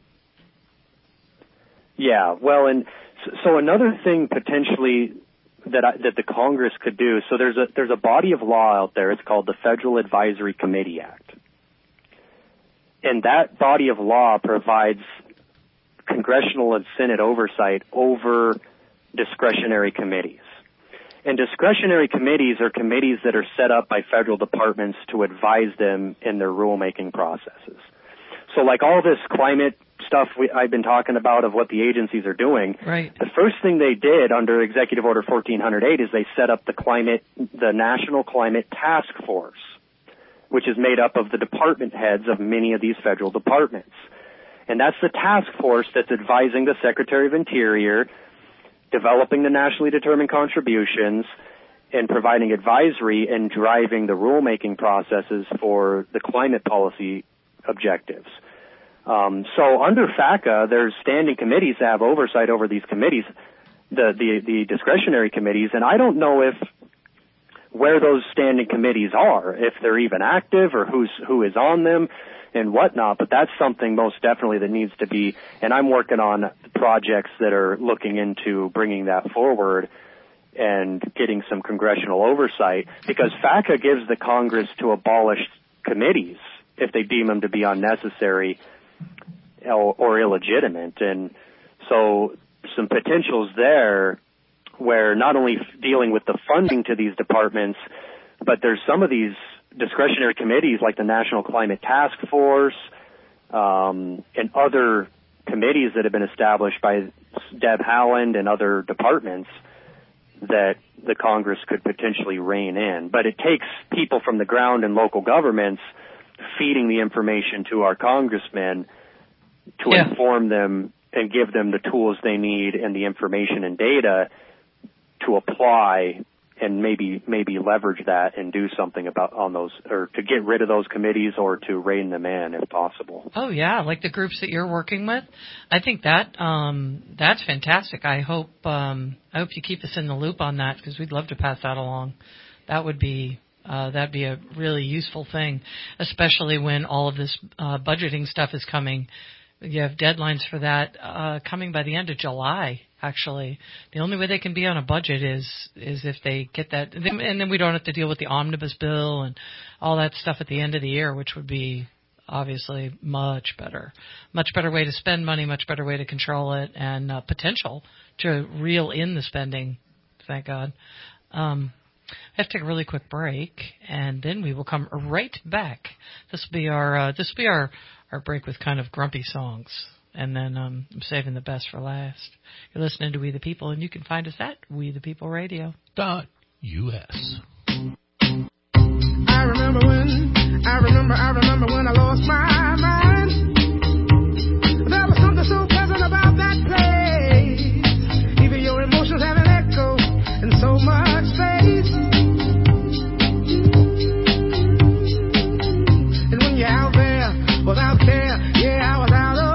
Yeah, well, and so another thing potentially that the Congress could do. So there's a body of law out there. It's called the Federal Advisory Committee Act, and that body of law provides congressional and Senate oversight over discretionary committees. And discretionary committees are committees that are set up by federal departments to advise them in their rulemaking processes. So like all this climate stuff I've been talking about of what the agencies are doing, right. The first thing they did under Executive Order 1408 is they set up the National Climate Task Force, which is made up of the department heads of many of these federal departments. And that's the task force that's advising the Secretary of Interior, developing the nationally determined contributions, and providing advisory and driving the rulemaking processes for the climate policy objectives. So under FACA, there's standing committees that have oversight over these committees, the discretionary committees, and I don't know where those standing committees are, if they're even active or who is on them and whatnot, but that's something most definitely that needs to be, and I'm working on projects that are looking into bringing that forward and getting some congressional oversight, because FACA gives the Congress to abolish committees if they deem them to be unnecessary or illegitimate. And So some potentials there where not only dealing with the funding to these departments, but there's some of these discretionary committees like the National Climate Task Force and other committees that have been established by Deb Haaland and other departments that the Congress could potentially rein in. But it takes people from the ground and local governments feeding the information to our congressmen to inform them and give them the tools they need and the information and data to apply and maybe leverage that and do something about on those, or to get rid of those committees or to rein them in if possible. Oh yeah, like the groups that you're working with. I think that that's fantastic. I hope you keep us in the loop on that, because we'd love to pass that along. That would be that'd be a really useful thing, especially when all of this budgeting stuff is coming. You have deadlines for that coming by the end of July. Actually, the only way they can be on a budget is if they get that, and then we don't have to deal with the omnibus bill and all that stuff at the end of the year, which would be obviously much better way to spend money, much better way to control it, and potential to reel in the spending. Thank God. I have to take a really quick break, and then we will come right back. This will be our break with kind of grumpy songs. And then I'm saving the best for last. You're listening to We the People, and you can find us at WeThePeopleRadio.us. I remember when I lost my mind. There was something so pleasant about that place. Even your emotions have an echo in so much space. And when you're out there without care, yeah, I was out of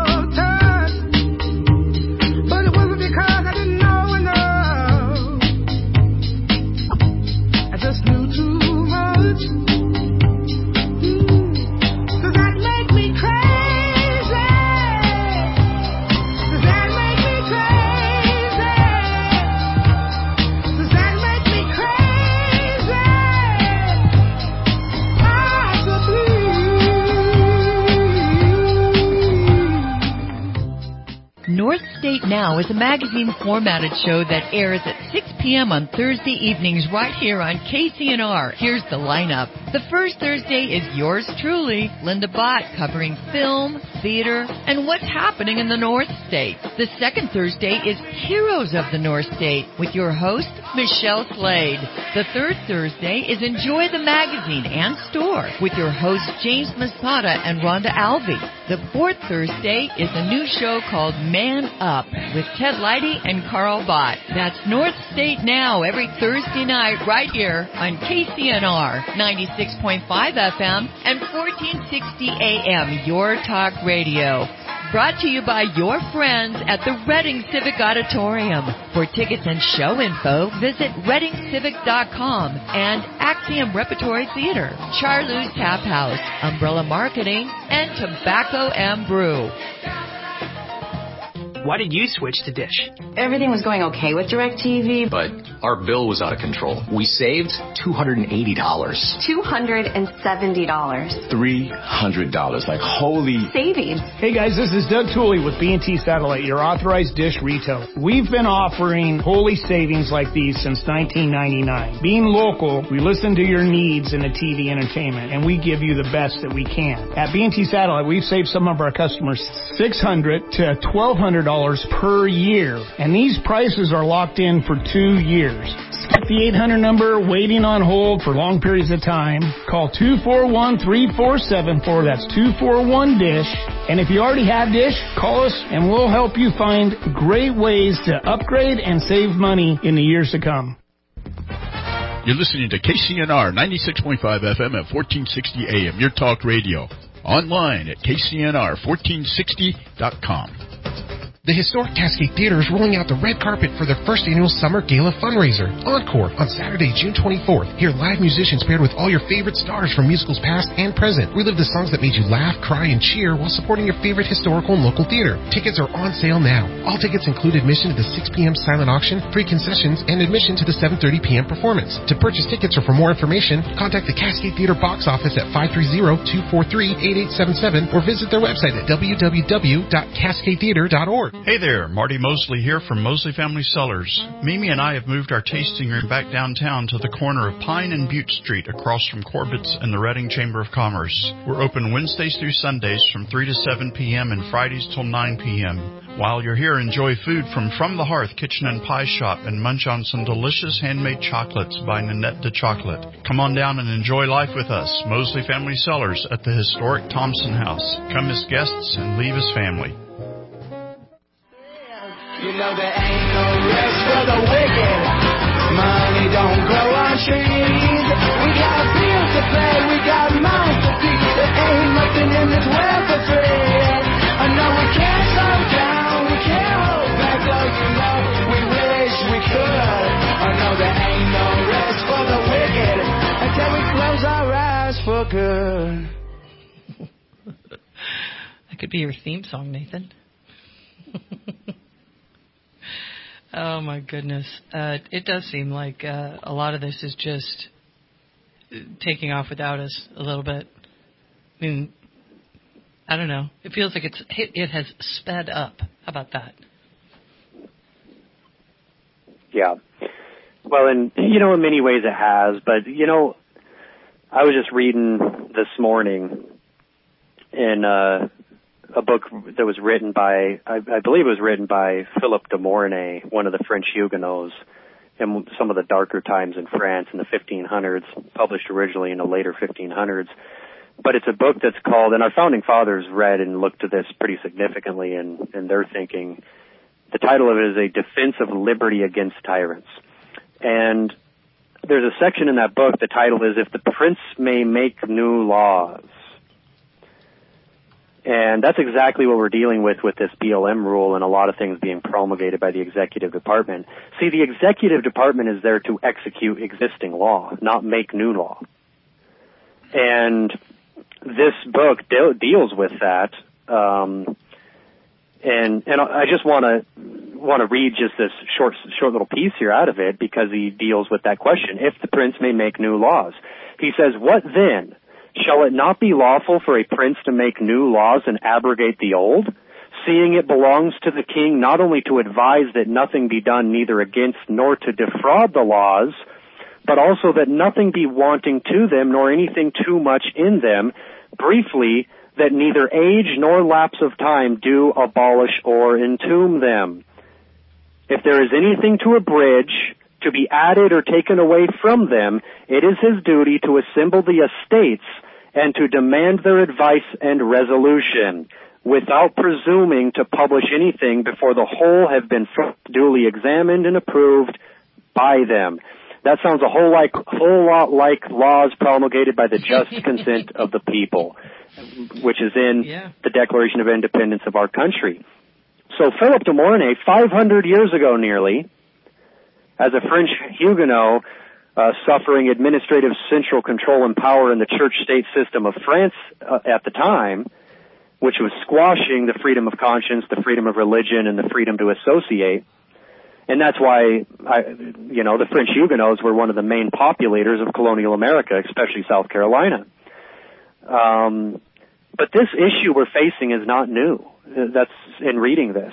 North State Now is a magazine-formatted show that airs at 6 p.m. on Thursday evenings right here on KCNR. Here's the lineup. The first Thursday is yours truly, Linda Bott, covering film, theater, and what's happening in the North State. The second Thursday is Heroes of the North State with your host, Michelle Slade. The third Thursday is Enjoy the Magazine and Store with your hosts, James Masada and Rhonda Alvey. The fourth Thursday is a new show called Man Up with Ted Leidy and Carl Bott. That's North State Now every Thursday night right here on KCNR 96.5 FM and 1460 AM, Your Talk Radio. Brought to you by your friends at the Reading Civic Auditorium. For tickets and show info, visit ReadingCivic.com and Axiom Repertory Theater, Charlou's Tap House, Umbrella Marketing, and Tobacco and Brew. Why did you switch to Dish? Everything was going okay with DirecTV, but our bill was out of control. We saved $280. $270. $300. Like, holy savings. Hey guys, this is Doug Tooley with B&T Satellite, your authorized Dish retailer. We've been offering holy savings like these since 1999. Being local, we listen to your needs in the TV entertainment, and we give you the best that we can. At B&T Satellite, we've saved some of our customers $600 to $1,200 per year, and these prices are locked in for 2 years. Skip the 800 number waiting on hold for long periods of time. Call 241-3474. That's 241-DISH. And if you already have Dish, call us and we'll help you find great ways to upgrade and save money in the years to come. You're listening to KCNR 96.5 FM at 1460 AM, Your Talk Radio. Online at KCNR1460.com. The historic Cascade Theater is rolling out the red carpet for their first annual Summer Gala fundraiser, Encore, on Saturday, June 24th. Hear live musicians paired with all your favorite stars from musicals past and present. Relive the songs that made you laugh, cry, and cheer while supporting your favorite historical and local theater. Tickets are on sale now. All tickets include admission to the 6 p.m. silent auction, free concessions, and admission to the 7:30 p.m. performance. To purchase tickets or for more information, contact the Cascade Theater box office at 530-243-8877 or visit their website at www.cascadetheater.org. Hey there, Marty Mosley here from Mosley Family Cellars. Mimi and I have moved our tasting room back downtown to the corner of Pine and Butte Street across from Corbett's and the Reading Chamber of Commerce. We're open Wednesdays through Sundays from 3 to 7 p.m. and Fridays till 9 p.m. While you're here, enjoy food from the Hearth Kitchen and Pie Shop and munch on some delicious handmade chocolates by Nanette de Chocolate. Come on down and enjoy life with us, Mosley Family Cellars at the historic Thompson House. Come as guests and leave as family. You know there ain't no rest for the wicked. Money don't grow on trees. We got bills to pay, we got mouths to feed. There ain't nothing in this world for free. I know we can't slow down, we can't hold back, though you know we wish we could. I know there ain't no rest for the wicked until we close our eyes for good. That could be your theme song, Nathan. Oh, my goodness. It does seem like a lot of this is just taking off without us a little bit. I mean, I don't know. It feels like it has sped up. How about that? Yeah. Well, and, in many ways it has. But, I was just reading this morning in a book that was written by, I believe it was written by Philip de Mornay, one of the French Huguenots, in some of the darker times in France in the 1500s, published originally in the later 1500s. But it's a book that's called, and our founding fathers read and looked at this pretty significantly in their thinking. The title of it is A Defense of Liberty Against Tyrants. And there's a section in that book, the title is If the Prince May Make New Laws. And that's exactly what we're dealing with this BLM rule and a lot of things being promulgated by the executive department. See, the executive department is there to execute existing law, not make new law. And this book deals with that. And I just want to read just this short little piece here out of it because he deals with that question. If the prince may make new laws. He says, what then? Shall it not be lawful for a prince to make new laws and abrogate the old, seeing it belongs to the king not only to advise that nothing be done neither against nor to defraud the laws, but also that nothing be wanting to them nor anything too much in them, briefly, that neither age nor lapse of time do abolish or entomb them. If there is anything to abridge, to be added or taken away from them, it is his duty to assemble the estates and to demand their advice and resolution, without presuming to publish anything before the whole have been duly examined and approved by them. That sounds a whole lot like laws promulgated by the just consent of the people, which is in the Declaration of Independence of our country. So Philip de Mornay, 500 years ago nearly, as a French Huguenot, suffering administrative central control and power in the church-state system of France at the time, which was squashing the freedom of conscience, the freedom of religion, and the freedom to associate. And that's why, the French Huguenots were one of the main populators of colonial America, especially South Carolina. But this issue we're facing is not new. That's in reading this.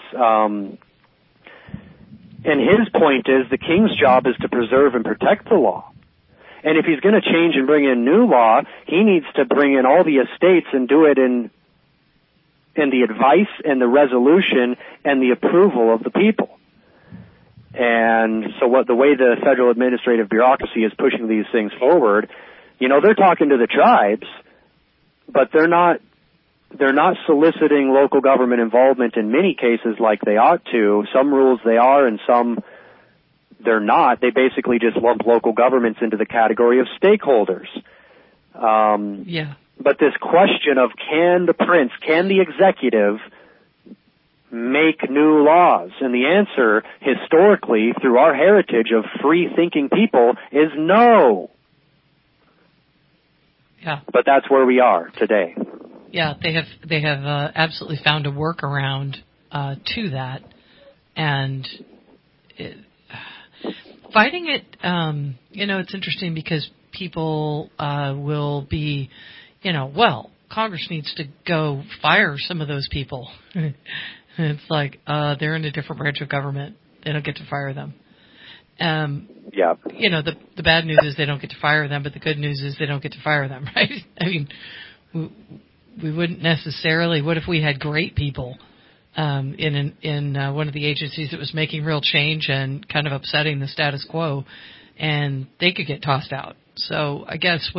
And his point is the king's job is to preserve and protect the law. And if he's going to change and bring in new law, he needs to bring in all the estates and do it in the advice and the resolution and the approval of the people. And so the way the federal administrative bureaucracy is pushing these things forward, they're talking to the tribes, but they're not soliciting local government involvement in many cases like they ought to. Some rules they are and some they're not. They basically just lump local governments into the category of stakeholders. But this question of can the executive make new laws? And the answer, historically, through our heritage of free-thinking people, is no. Yeah. But that's where we are today. Yeah, they have absolutely found a workaround to that, and fighting it. It's interesting because people will be, well, Congress needs to go fire some of those people, It's like they're in a different branch of government. They don't get to fire them. Yeah. You know, the bad news is they don't get to fire them, but the good news is they don't get to fire them, right? I mean, we wouldn't necessarily. What if we had great people in one of the agencies that was making real change and kind of upsetting the status quo, and they could get tossed out? So I guess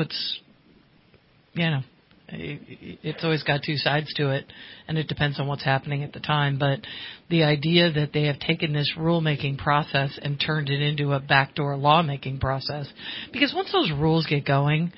it's always got two sides to it, and it depends on what's happening at the time. But the idea that they have taken this rulemaking process and turned it into a backdoor lawmaking process, because once those rules get going,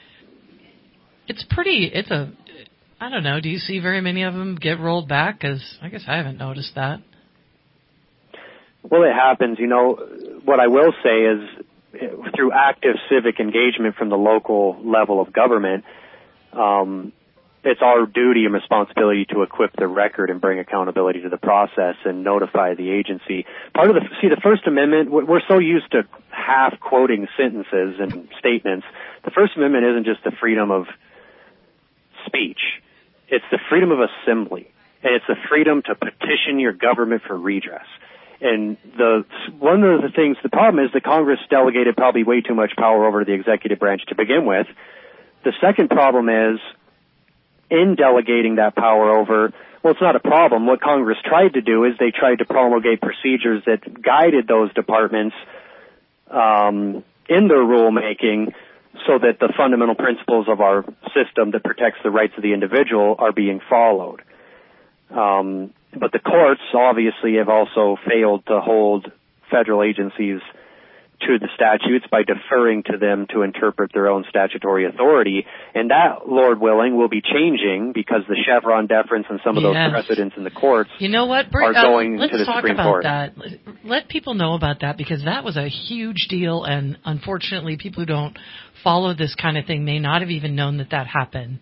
I don't know, do you see very many of them get rolled back? Because I guess I haven't noticed that. Well, it happens. You know, what I will say is through active civic engagement from the local level of government, it's our duty and responsibility to equip the record and bring accountability to the process and notify the agency. The First Amendment, we're so used to half quoting sentences and statements. The First Amendment isn't just the freedom of speech. It's the freedom of assembly. And it's the freedom to petition your government for redress. And one of the things, the problem is that Congress delegated probably way too much power over to the executive branch to begin with. The second problem is, in delegating that power over, well, it's not a problem. What Congress tried to do is they tried to promulgate procedures that guided those departments in their rulemaking so that the fundamental principles of our system that protects the rights of the individual are being followed. But the courts obviously have also failed to hold federal agencies to the statutes by deferring to them to interpret their own statutory authority. And that, Lord willing, will be changing because the Chevron deference and some of those precedents in the courts are going to the Supreme Court. Let's talk about that. Let people know about that, because that was a huge deal, and unfortunately people who don't follow this kind of thing may not have even known that happened.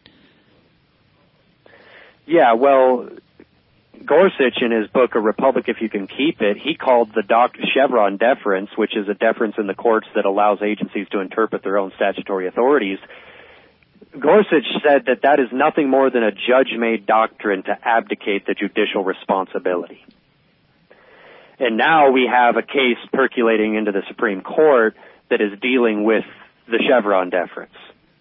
Yeah, well, Gorsuch, in his book, A Republic If You Can Keep It, he called the Chevron deference, which is a deference in the courts that allows agencies to interpret their own statutory authorities. Gorsuch said that is nothing more than a judge-made doctrine to abdicate the judicial responsibility. And now we have a case percolating into the Supreme Court that is dealing with the Chevron deference.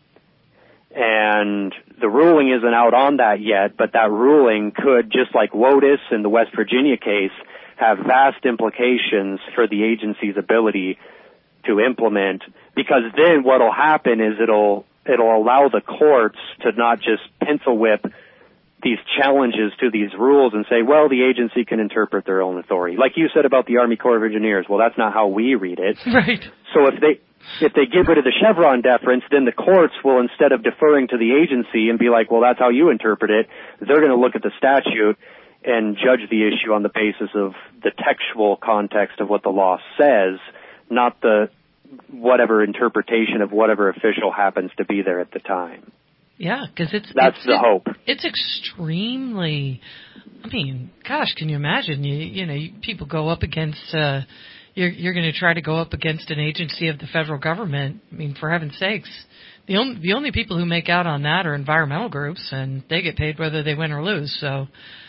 And the ruling isn't out on that yet, but that ruling could, just like WOTUS in the West Virginia case, have vast implications for the agency's ability to implement, because then what will happen is it'll allow the courts to not just pencil whip these challenges to these rules and say, well, the agency can interpret their own authority. Like you said about the Army Corps of Engineers, well, that's not how we read it. Right. So if they get rid of the Chevron deference, then the courts will, instead of deferring to the agency and be like, well, that's how you interpret it, they're going to look at the statute and judge the issue on the basis of the textual context of what the law says, not the whatever interpretation of whatever official happens to be there at the time. Yeah, because that's the hope. It's extremely. I mean, gosh, can you imagine? People go up against. You're going to try to go up against an agency of the federal government. I mean, for heaven's sakes, the only people who make out on that are environmental groups, and they get paid whether they win or lose. So,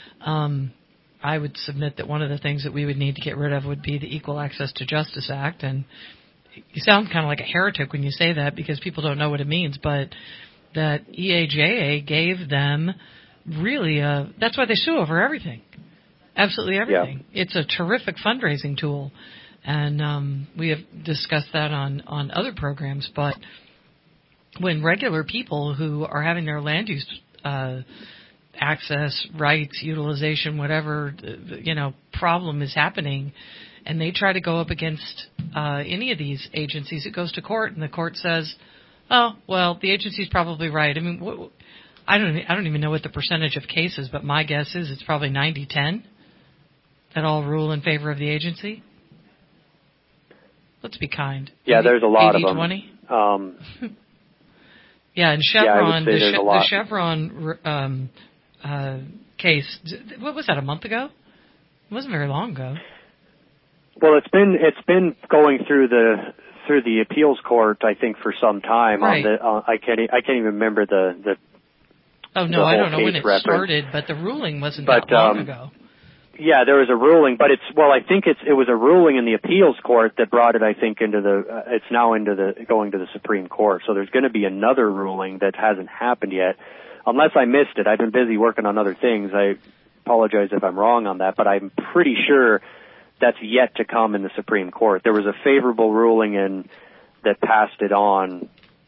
I would submit that one of the things that we would need to get rid of would be the Equal Access to Justice Act. And you sound kind of like a heretic when you say that, because people don't know what it means, but that EAJA gave them really that's why they sue over everything. Absolutely everything. Yeah. It's a terrific fundraising tool. And we have discussed that on other programs. But when regular people who are having their land use access, rights, utilization, whatever, problem is happening, and they try to go up against any of these agencies, it goes to court, and the court says, oh, well, the agency's probably right. I mean, I don't even know what the percentage of cases, but my guess is it's probably 90-10 that all rule in favor of the agency. Let's be kind. Yeah, there's a lot 80, of them. Yeah, and Chevron, the Chevron case, what was that, a month ago? It wasn't very long ago. Well, it's been going through the appeals court, I think, for some time. Right. I can't even remember the. Oh no, I don't know when it started, but the ruling wasn't that long ago. Yeah, there was a ruling, but I think it was a ruling in the appeals court that brought it, I think, it's now going to the Supreme Court. So there's going to be another ruling that hasn't happened yet, unless I missed it. I've been busy working on other things. I apologize if I'm wrong on that, but I'm pretty sure that's yet to come in the Supreme Court. There was a favorable ruling that passed it on.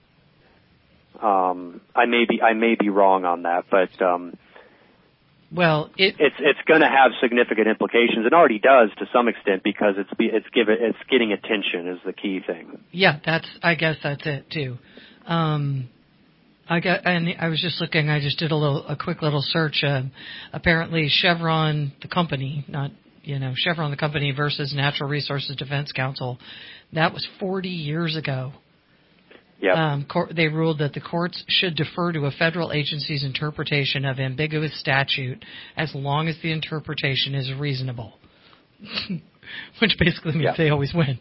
I may be wrong on that, but well, it's going to have significant implications. It already does to some extent because it's getting attention is the key thing. Yeah, I guess that's it too. And I was just looking. I just did a quick little search. Apparently, Chevron, the company, Chevron, the company versus Natural Resources Defense Council, that was 40 years ago. Yep. They ruled that the courts should defer to a federal agency's interpretation of ambiguous statute as long as the interpretation is reasonable, which basically means they always win,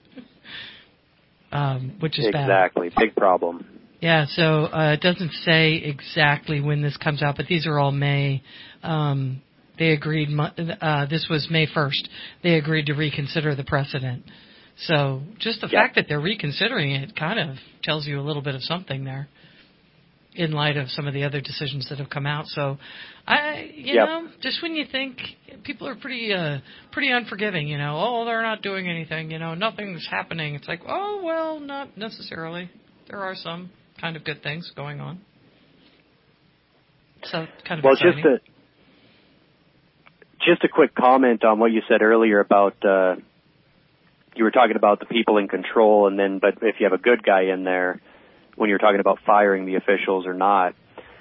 which is bad. Exactly. Big problem. Yeah, so it doesn't say exactly when this comes out, but these are all May. They agreed, this was May 1st. They agreed to reconsider the precedent. So just the fact that they're reconsidering it kind of tells you a little bit of something there in light of some of the other decisions that have come out. So you know, just when you think people are pretty unforgiving, they're not doing anything, nothing's happening. It's like, oh, well, not necessarily. There are some kind of good things going on. So kind of exciting. Just a quick comment on what you said earlier about you were talking about the people in control, but if you have a good guy in there, when you're talking about firing the officials or not,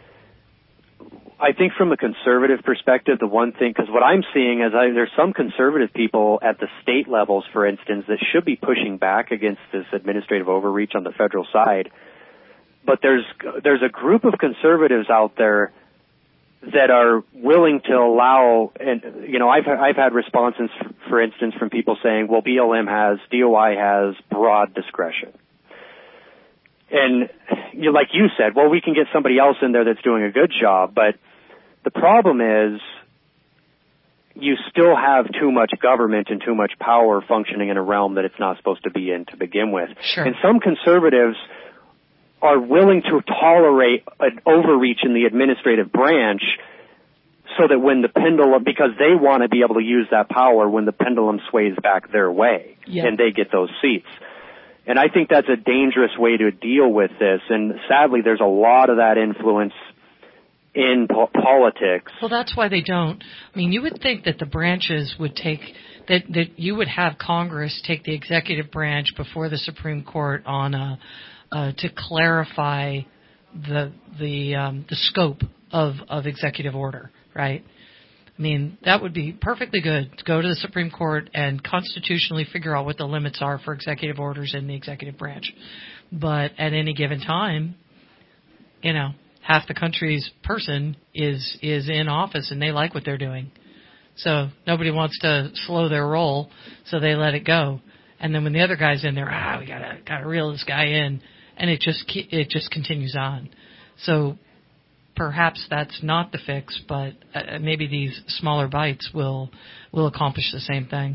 I think from a conservative perspective, the one thing, because what I'm seeing is there's some conservative people at the state levels, for instance, that should be pushing back against this administrative overreach on the federal side, but there's a group of conservatives out there that are willing to allow, and I've had responses, for instance, from people saying, well, DOI has broad discretion. And like you said, well, we can get somebody else in there that's doing a good job, but the problem is you still have too much government and too much power functioning in a realm that it's not supposed to be in to begin with. Sure. And some conservatives are willing to tolerate an overreach in the administrative branch so that when the pendulum, because they want to be able to use that power when the pendulum sways back their way and they get those seats. And I think that's a dangerous way to deal with this. And sadly, there's a lot of that influence in politics. Well, that's why they don't. I mean, you would think that the branches would take, that you would have Congress take the executive branch before the Supreme Court on to clarify the scope of executive order, right? I mean, that would be perfectly good to go to the Supreme Court and constitutionally figure out what the limits are for executive orders in the executive branch. But at any given time, half the country's person is in office and they like what they're doing. So nobody wants to slow their roll, so they let it go. And then when the other guy's in there, we gotta reel this guy in. And it just continues on. So perhaps that's not the fix, but maybe these smaller bites will accomplish the same thing.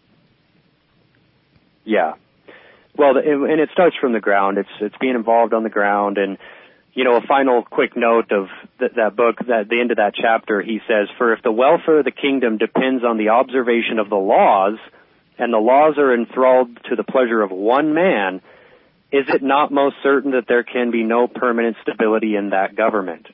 Yeah. Well, and it starts from the ground. It's being involved on the ground. And, a final quick note of that book, that the end of that chapter, he says, for if the welfare of the kingdom depends on the observation of the laws, and the laws are enthralled to the pleasure of one man, is it not most certain that there can be no permanent stability in that government?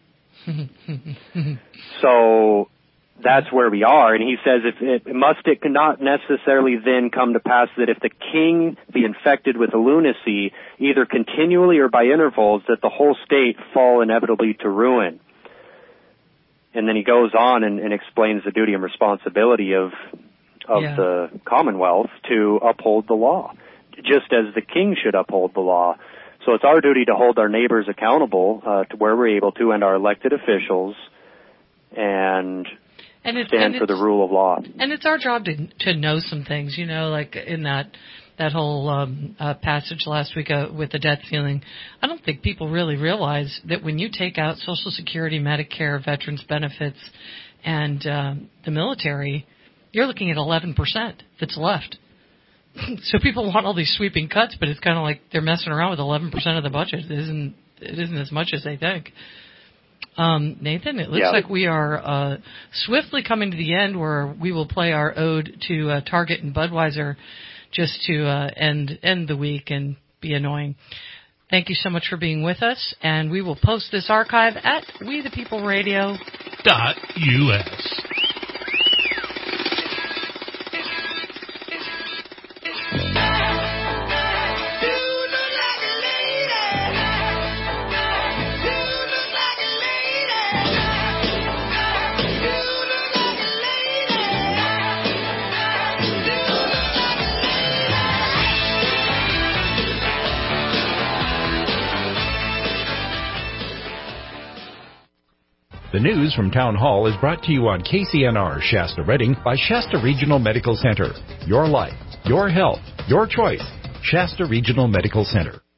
So that's where we are. And he says, it cannot necessarily then come to pass that if the king be infected with a lunacy, either continually or by intervals, that the whole state fall inevitably to ruin. And then he goes on and explains the duty and responsibility of the Commonwealth to uphold the law, just as the king should uphold the law. So it's our duty to hold our neighbors accountable to where we're able to, and our elected officials, and stand for the rule of law. And it's our job to know some things, like in that whole passage last week with the debt ceiling. I don't think people really realize that when you take out Social Security, Medicare, veterans benefits, and the military, you're looking at 11% that's left. So people want all these sweeping cuts, but it's kind of like they're messing around with 11% of the budget. It isn't as much as they think. Nathan, it looks like we are swiftly coming to the end where we will play our ode to Target and Budweiser just to end the week and be annoying. Thank you so much for being with us, and we will post this archive at WeThePeopleRadio.us. The news from Town Hall is brought to you on KCNR Shasta Redding by Shasta Regional Medical Center. Your life, your health, your choice. Shasta Regional Medical Center.